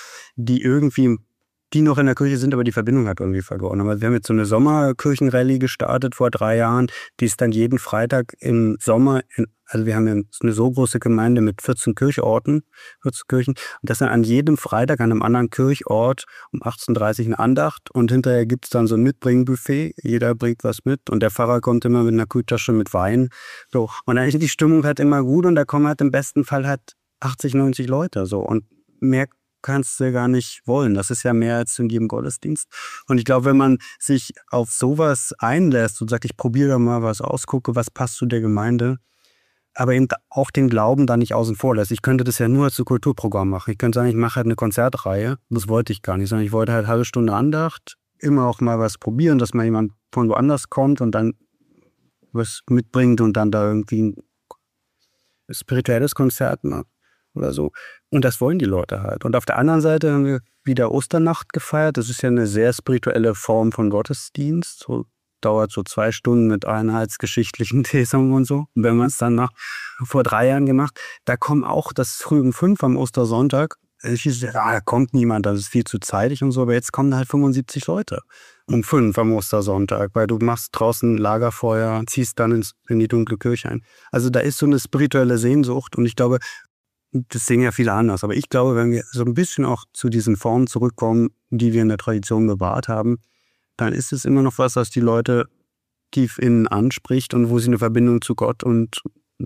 die noch in der Kirche sind, aber die Verbindung hat irgendwie verloren. Aber wir haben jetzt so eine Sommerkirchenrallye gestartet vor 3 Jahren, die ist dann jeden Freitag im Sommer, also wir haben ja eine so große Gemeinde mit 14 Kirchorten, 14 Kirchen, und das dann an jedem Freitag an einem anderen Kirchort um 18:30 Uhr eine Andacht und hinterher gibt es dann so ein Mitbringbuffet, jeder bringt was mit und der Pfarrer kommt immer mit einer Kühltasche mit Wein. So. Und dann ist die Stimmung halt immer gut und da kommen halt im besten Fall halt 80, 90 Leute so und mehr kannst du gar nicht wollen. Das ist ja mehr als in jedem Gottesdienst. Und ich glaube, wenn man sich auf sowas einlässt und sagt, ich probiere da mal was aus, gucke, was passt zu der Gemeinde, aber eben auch den Glauben da nicht außen vor lässt. Ich könnte das ja nur als Kulturprogramm machen. Ich könnte sagen, ich mache halt eine Konzertreihe. Das wollte ich gar nicht, sondern ich wollte halt 1/2 Stunde Andacht, immer auch mal was probieren, dass mal jemand von woanders kommt und dann was mitbringt und dann da irgendwie ein spirituelles Konzert macht. Oder so. Und das wollen die Leute halt. Und auf der anderen Seite haben wir wieder Osternacht gefeiert. Das ist ja eine sehr spirituelle Form von Gottesdienst. So, dauert so 2 Stunden mit einheitsgeschichtlichen Lesungen und so. Und wenn man es dann vor 3 Jahren gemacht, da kommen auch das früh um 5 am Ostersonntag. Da kommt niemand, das ist viel zu zeitig und so. Aber jetzt kommen halt 75 Leute um 5 am Ostersonntag, weil du machst draußen Lagerfeuer, ziehst dann in die dunkle Kirche ein. Also da ist so eine spirituelle Sehnsucht und ich glaube, das sehen ja viele anders. Aber ich glaube, wenn wir so ein bisschen auch zu diesen Formen zurückkommen, die wir in der Tradition bewahrt haben, dann ist es immer noch was die Leute tief innen anspricht und wo sie eine Verbindung zu Gott und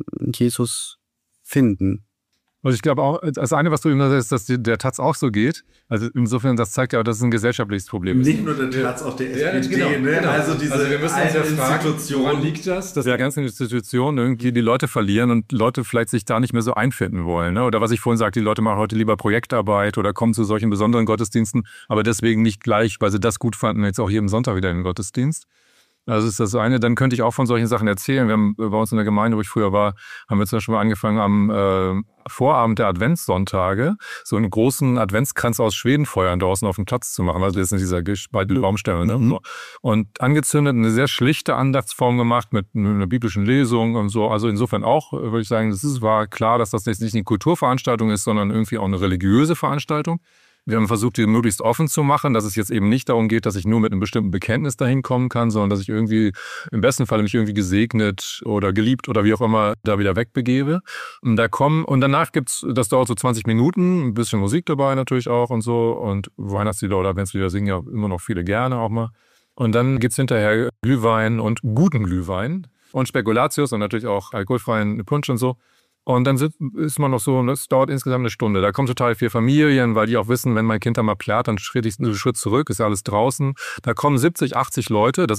Jesus finden. Also ich glaube auch, das eine, was du eben sagst, ist, dass der Taz auch so geht. Also insofern, das zeigt ja auch, dass es ein gesellschaftliches Problem ist. Nicht nur der Taz, auch der SPD. Ja, genau. Also diese wir müssen uns ja fragen, woran liegt das? Dass die ganzen Institutionen irgendwie die Leute verlieren und Leute vielleicht sich da nicht mehr so einfinden wollen. Ne? Oder was ich vorhin sagte, die Leute machen heute lieber Projektarbeit oder kommen zu solchen besonderen Gottesdiensten, aber deswegen nicht gleich, weil sie das gut fanden, jetzt auch jeden Sonntag wieder in den Gottesdienst. Also ist das eine. Dann könnte ich auch von solchen Sachen erzählen. Wir haben bei uns in der Gemeinde, wo ich früher war, haben wir zum Beispiel mal angefangen, am Vorabend der Adventssonntage so einen großen Adventskranz aus Schwedenfeuern draußen auf dem Platz zu machen. Also das ist in dieser gespaltenen Baumstämme. Ne? Mhm. Und angezündet, eine sehr schlichte Andachtsform gemacht mit einer biblischen Lesung und so. Also insofern auch, würde ich sagen, war klar, dass das jetzt nicht eine Kulturveranstaltung ist, sondern irgendwie auch eine religiöse Veranstaltung. Wir haben versucht, die möglichst offen zu machen, dass es jetzt eben nicht darum geht, dass ich nur mit einem bestimmten Bekenntnis dahin kommen kann, sondern dass ich irgendwie, im besten Fall mich irgendwie gesegnet oder geliebt oder wie auch immer da wieder wegbegebe. Und danach gibt's, das dauert so 20 Minuten, ein bisschen Musik dabei natürlich auch und so und Weihnachtslieder oder Adventslieder singen ja immer noch viele gerne auch mal. Und dann gibt's hinterher Glühwein und guten Glühwein und Spekulatius und natürlich auch alkoholfreien Punsch und so. Und dann ist man noch so, das dauert insgesamt 1 Stunde. Da kommen total viele Familien, weil die auch wissen, wenn mein Kind da mal plärrt, dann schritt ich einen Schritt zurück, ist ja alles draußen. Da kommen 70, 80 Leute, das ist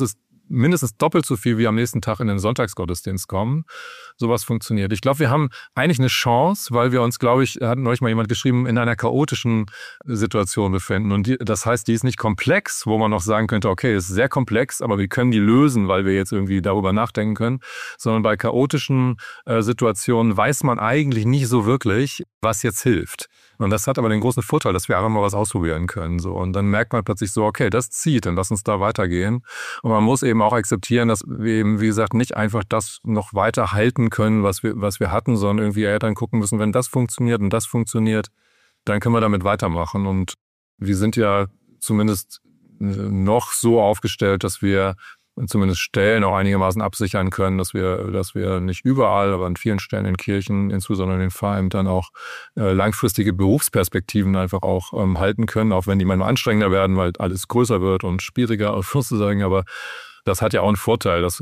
mindestens doppelt so viel wie am nächsten Tag in den Sonntagsgottesdienst kommen. Sowas funktioniert. Ich glaube, wir haben eigentlich eine Chance, weil wir uns, glaube ich, hat neulich mal jemand geschrieben, in einer chaotischen Situation befinden. Und das heißt, die ist nicht komplex, wo man noch sagen könnte, okay, es ist sehr komplex, aber wir können die lösen, weil wir jetzt irgendwie darüber nachdenken können. Sondern bei chaotischen Situationen weiß man eigentlich nicht so wirklich, was jetzt hilft. Und das hat aber den großen Vorteil, dass wir einfach mal was ausprobieren können. So. Und dann merkt man plötzlich so, okay, das zieht, dann lass uns da weitergehen. Und man muss eben auch akzeptieren, dass wir eben, wie gesagt, nicht einfach das noch weiter halten können, was wir hatten, sondern irgendwie dann gucken müssen, wenn das funktioniert und das funktioniert, dann können wir damit weitermachen. Und wir sind ja zumindest noch so aufgestellt, dass wir zumindest Stellen auch einigermaßen absichern können, dass wir nicht überall, aber an vielen Stellen in Kirchen, insbesondere in den Pfarrämtern, auch langfristige Berufsperspektiven einfach auch halten können, auch wenn die manchmal anstrengender werden, weil alles größer wird und schwieriger, sozusagen. Aber das hat ja auch einen Vorteil, dass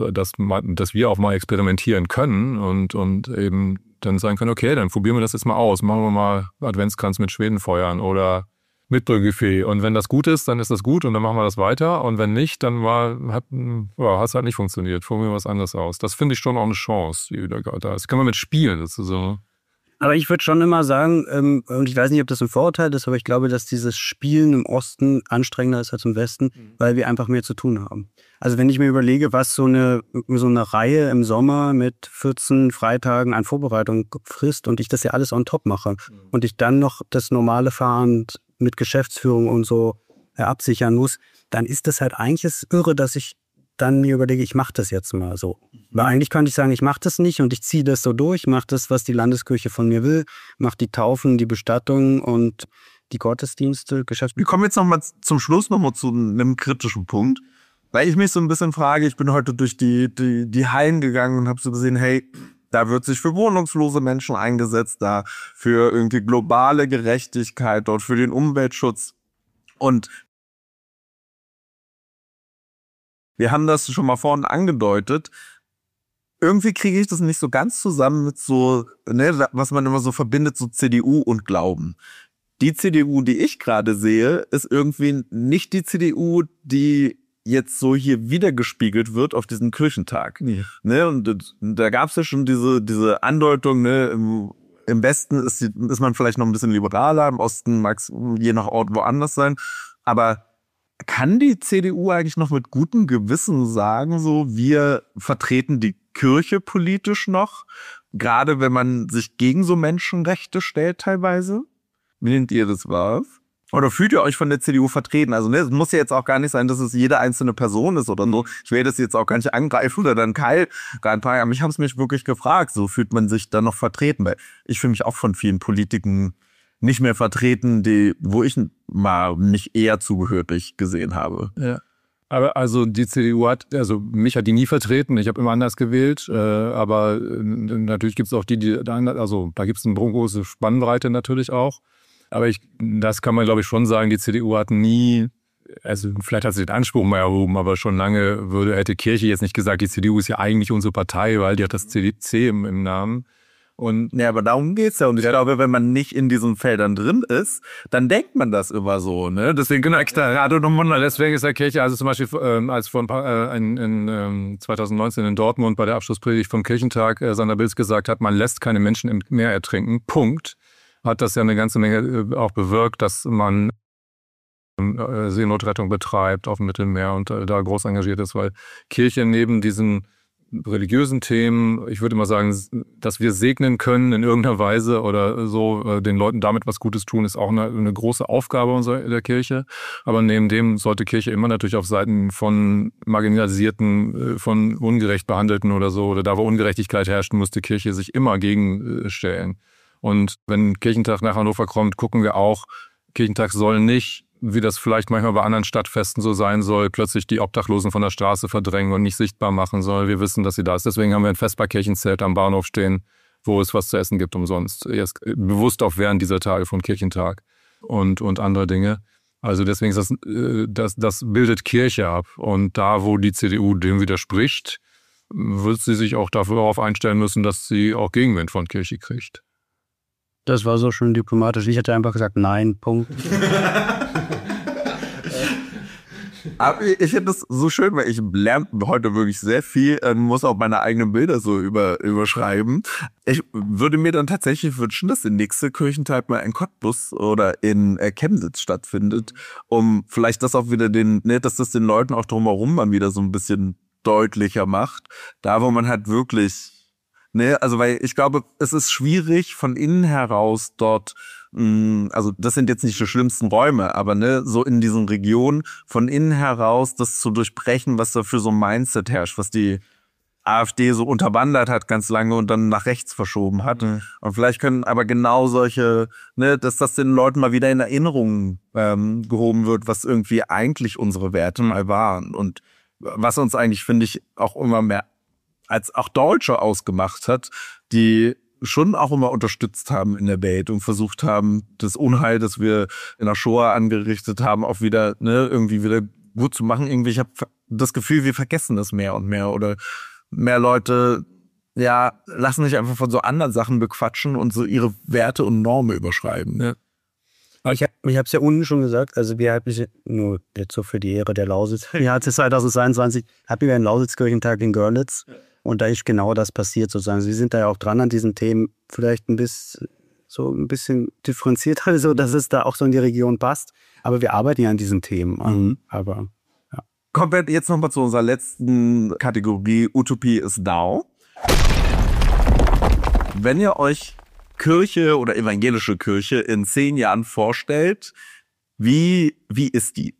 wir auch mal experimentieren können und eben dann sagen können, okay, dann probieren wir das jetzt mal aus, machen wir mal Adventskranz mit Schwedenfeuern oder Mitbringbuffet. Und wenn das gut ist, dann ist das gut und dann machen wir das weiter. Und wenn nicht, dann hat es halt nicht funktioniert. Probieren wir was anderes aus. Das finde ich schon auch eine Chance, die da ist. Das können wir mit spielen. Das ist so. Aber ich würde schon immer sagen, und ich weiß nicht, ob das ein Vorurteil ist, aber ich glaube, dass dieses Spielen im Osten anstrengender ist als im Westen, weil wir einfach mehr zu tun haben. Also wenn ich mir überlege, was so eine Reihe im Sommer mit 14 Freitagen an Vorbereitung frisst und ich das ja alles on top mache und ich dann noch das normale Fahren mit Geschäftsführung und so absichern muss, dann ist das halt eigentlich das Irre, dass ich dann mir überlege, ich mache das jetzt mal so. Weil eigentlich könnte ich sagen, ich mache das nicht und ich ziehe das so durch, mache das, was die Landeskirche von mir will, mache die Taufen, die Bestattungen und die Gottesdienste, Wir kommen jetzt nochmal zum Schluss nochmal zu einem kritischen Punkt, weil ich mich so ein bisschen frage, ich bin heute durch die Hallen gegangen und habe so gesehen, hey, da wird sich für wohnungslose Menschen eingesetzt, da für irgendwie globale Gerechtigkeit, dort für den Umweltschutz. Und wir haben das schon mal vorhin angedeutet. Irgendwie kriege ich das nicht so ganz zusammen mit so, was man immer so verbindet, so CDU und Glauben. Die CDU, die ich gerade sehe, ist irgendwie nicht die CDU, die jetzt so hier wiedergespiegelt wird auf diesen Kirchentag. Ja. Ne, und da gab es ja schon diese Andeutung, ne, im Westen ist man vielleicht noch ein bisschen liberaler, im Osten mag es je nach Ort woanders sein. Aber kann die CDU eigentlich noch mit gutem Gewissen sagen, so, wir vertreten die Kirche politisch noch, gerade wenn man sich gegen so Menschenrechte stellt teilweise? Wie nehmt ihr das wahr? Oder fühlt ihr euch von der CDU vertreten? Also es muss ja jetzt auch gar nicht sein, dass es jede einzelne Person ist oder so. Ich will das jetzt auch gar nicht angreifen oder dann Kai reinpacken. Aber mich haben es mich wirklich gefragt, so fühlt man sich dann noch vertreten? Weil ich fühle mich auch von vielen Politikern nicht mehr vertreten, wo ich mal nicht eher zugehörig gesehen habe. Ja. Aber also die CDU mich hat die nie vertreten. Ich habe immer anders gewählt. Aber natürlich gibt es auch da gibt es eine große Spannbreite natürlich auch. Aber das kann man, glaube ich, schon sagen, die CDU hat nie, also vielleicht hat sie den Anspruch mal erhoben, aber schon lange hätte Kirche jetzt nicht gesagt, die CDU ist ja eigentlich unsere Partei, weil die hat das CDC im Namen. Und ja, aber darum geht's ja. Und ich glaube, wenn man nicht in diesen Feldern drin ist, dann denkt man das immer so, ne? Deswegen deswegen ist der Kirche, also zum Beispiel als vor 2019 in Dortmund bei der Abschlusspredigt vom Kirchentag Sander Bilz gesagt hat, man lässt keine Menschen im Meer ertrinken, Punkt. Hat das ja eine ganze Menge auch bewirkt, dass man Seenotrettung betreibt auf dem Mittelmeer und da groß engagiert ist, weil Kirche neben diesen religiösen Themen, ich würde mal sagen, dass wir segnen können in irgendeiner Weise oder so, den Leuten damit was Gutes tun, ist auch eine große Aufgabe der Kirche. Aber neben dem sollte Kirche immer natürlich auf Seiten von Marginalisierten, von ungerecht Behandelten oder so, oder da wo Ungerechtigkeit herrscht, musste Kirche sich immer gegenstellen. Und wenn Kirchentag nach Hannover kommt, gucken wir auch, Kirchentag soll nicht, wie das vielleicht manchmal bei anderen Stadtfesten so sein soll, plötzlich die Obdachlosen von der Straße verdrängen und nicht sichtbar machen soll. Wir wissen, dass sie da ist. Deswegen haben wir ein Vesperkirchenzelt am Bahnhof stehen, wo es was zu essen gibt umsonst. Erst bewusst auch während dieser Tage von Kirchentag und andere Dinge. Also deswegen ist das bildet Kirche ab. Und da, wo die CDU dem widerspricht, wird sie sich auch darauf einstellen müssen, dass sie auch Gegenwind von Kirche kriegt. Das war so schön diplomatisch. Ich hätte einfach gesagt, nein, Punkt. Aber ich finde das so schön, weil ich lerne heute wirklich sehr viel, muss auch meine eigenen Bilder so überschreiben. Ich würde mir dann tatsächlich wünschen, dass der nächste Kirchentag mal in Cottbus oder in Chemnitz stattfindet, um vielleicht das auch wieder dass das den Leuten auch drumherum mal wieder so ein bisschen deutlicher macht. Da, wo man halt wirklich, also weil ich glaube, es ist schwierig von innen heraus dort, also das sind jetzt nicht die schlimmsten Räume, aber so in diesen Regionen von innen heraus das zu durchbrechen, was da für so ein Mindset herrscht, was die AfD so unterwandert hat ganz lange und dann nach rechts verschoben hat. Und vielleicht können aber genau solche, dass das den Leuten mal wieder in Erinnerung gehoben wird, was irgendwie eigentlich unsere Werte mal waren und was uns eigentlich, finde ich, auch immer mehr als auch Deutsche ausgemacht hat, die schon auch immer unterstützt haben in der Welt und versucht haben, das Unheil, das wir in der Shoah angerichtet haben, auch wieder irgendwie wieder gut zu machen. Irgendwie, ich habe das Gefühl, wir vergessen das mehr und mehr oder mehr Leute lassen sich einfach von so anderen Sachen bequatschen und so ihre Werte und Normen überschreiben. Ja. Ich habe es ja unten schon gesagt, also wir haben nur jetzt so für die Ehre der Lausitz, ja, 2022 hatten wir einen Lausitzkirchentag in Görlitz. Und da ist genau das passiert sozusagen. Sie sind da ja auch dran an diesen Themen, vielleicht ein bisschen differenzierter, so dass es da auch so in die Region passt. Aber wir arbeiten ja an diesen Themen. Aber ja. Kommen wir jetzt nochmal zu unserer letzten Kategorie, Utopie ist Now. Wenn ihr euch Kirche oder evangelische Kirche in 10 Jahren vorstellt, wie ist die?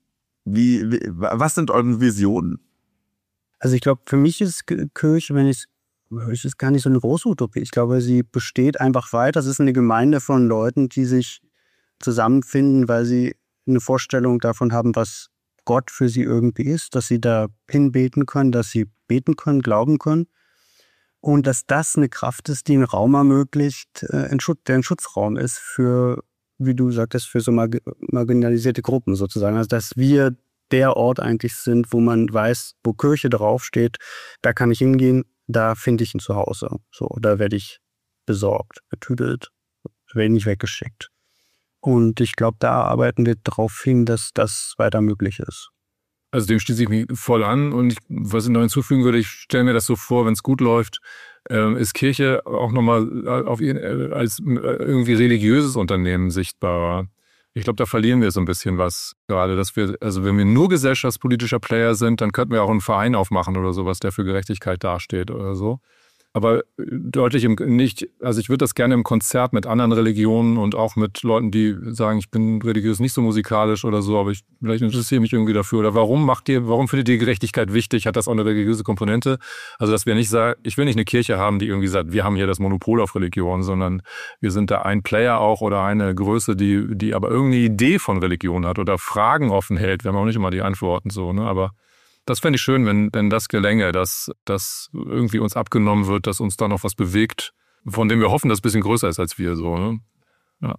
Was sind eure Visionen? Also ich glaube, für mich ist Kirche, ist gar nicht so eine große Utopie. Ich glaube, sie besteht einfach weiter. Es ist eine Gemeinde von Leuten, die sich zusammenfinden, weil sie eine Vorstellung davon haben, was Gott für sie irgendwie ist, dass sie da hinbeten können, dass sie beten können, glauben können. Und dass das eine Kraft ist, die einen Raum ermöglicht, der ein Schutzraum ist für, wie du sagtest, für so marginalisierte Gruppen sozusagen. Also dass wir der Ort eigentlich sind, wo man weiß, wo Kirche draufsteht, da kann ich hingehen, da finde ich ein Zuhause. So, da werde ich besorgt, betüdelt, werde nicht weggeschickt. Und ich glaube, da arbeiten wir darauf hin, dass das weiter möglich ist. Also dem schließe ich mich voll an und was ich noch hinzufügen würde, ich stelle mir das so vor, wenn es gut läuft, ist Kirche auch nochmal als irgendwie religiöses Unternehmen sichtbarer. Ich glaube, da verlieren wir so ein bisschen was gerade, dass also wenn wir nur gesellschaftspolitischer Player sind, dann könnten wir auch einen Verein aufmachen oder sowas, der für Gerechtigkeit dasteht oder so. Aber deutlich nicht, also ich würde das gerne im Konzert mit anderen Religionen und auch mit Leuten, die sagen, ich bin religiös nicht so musikalisch oder so, aber vielleicht interessiere mich irgendwie dafür. Oder warum findet ihr Gerechtigkeit wichtig? Hat das auch eine religiöse Komponente? Also dass wir nicht sagen, ich will nicht eine Kirche haben, die irgendwie sagt, wir haben hier das Monopol auf Religion, sondern wir sind da ein Player auch oder eine Größe, die aber irgendeine Idee von Religion hat oder Fragen offen hält. Wir haben auch nicht immer die Antworten so, ne? Aber das fände ich schön, wenn das gelänge, dass das irgendwie uns abgenommen wird, dass uns da noch was bewegt, von dem wir hoffen, dass es ein bisschen größer ist als wir. So, ne? Ja.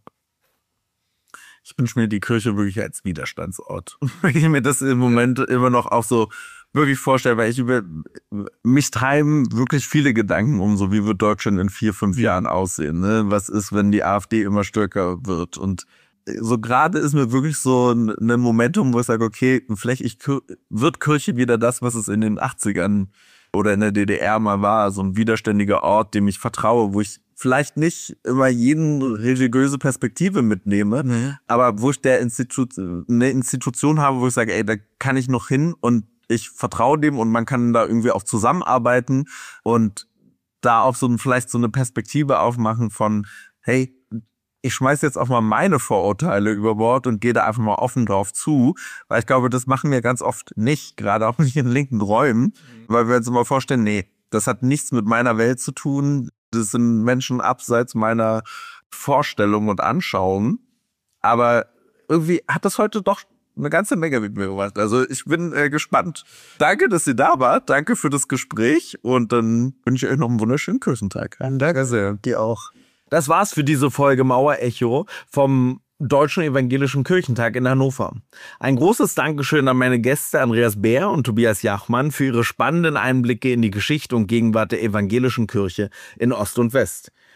Ich wünsche mir die Kirche wirklich als Widerstandsort. Wenn ich mir das im Moment immer noch auch so wirklich vorstelle, weil mich treiben wirklich viele Gedanken um, so wie wird Deutschland in 4-5 Jahren aussehen. Ne? Was ist, wenn die AfD immer stärker wird? Und so gerade ist mir wirklich so ein Momentum, wo ich sage, okay, vielleicht wird Kirche wieder das, was es in den 80ern oder in der DDR mal war, so ein widerständiger Ort, dem ich vertraue, wo ich vielleicht nicht immer jeden religiöse Perspektive mitnehme, aber wo ich eine Institution habe, wo ich sage, ey, da kann ich noch hin und ich vertraue dem und man kann da irgendwie auch zusammenarbeiten und da auch vielleicht so eine Perspektive aufmachen von, hey, ich schmeiße jetzt auch mal meine Vorurteile über Bord und gehe da einfach mal offen drauf zu, weil ich glaube, das machen wir ganz oft nicht, gerade auch nicht in linken Räumen, weil wir uns immer vorstellen, nee, das hat nichts mit meiner Welt zu tun, das sind Menschen abseits meiner Vorstellungen und Anschauungen, aber irgendwie hat das heute doch eine ganze Menge mit mir gemacht. Also ich bin gespannt. Danke, dass ihr da wart, danke für das Gespräch und dann wünsche ich euch noch einen wunderschönen Kirchentag. Danke sehr. Dir auch. Das war's für diese Folge Mauerecho vom Deutschen Evangelischen Kirchentag in Hannover. Ein großes Dankeschön an meine Gäste Andreas Bär und Tobias Jachmann für ihre spannenden Einblicke in die Geschichte und Gegenwart der evangelischen Kirche in Ost und West.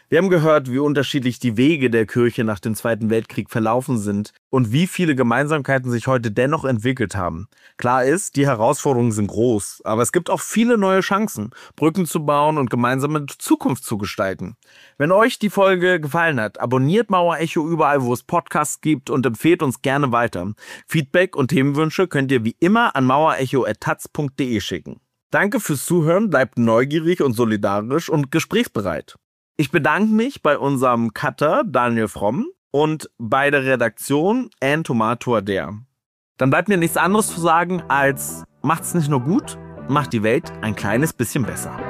Wir haben gehört, wie unterschiedlich die Wege der Kirche nach dem Zweiten Weltkrieg verlaufen sind und wie viele Gemeinsamkeiten sich heute dennoch entwickelt haben. Klar ist, die Herausforderungen sind groß, aber es gibt auch viele neue Chancen, Brücken zu bauen und gemeinsame Zukunft zu gestalten. Wenn euch die Folge gefallen hat, abonniert Mauer Echo überall, wo es Podcasts gibt und empfehlt uns gerne weiter. Feedback und Themenwünsche könnt ihr wie immer an mauerecho@taz.de schicken. Danke fürs Zuhören, bleibt neugierig und solidarisch und gesprächsbereit. Ich bedanke mich bei unserem Cutter Daniel Fromm und bei der Redaktion Anne Tomato-Adair. Dann bleibt mir nichts anderes zu sagen als, macht's nicht nur gut, macht die Welt ein kleines bisschen besser.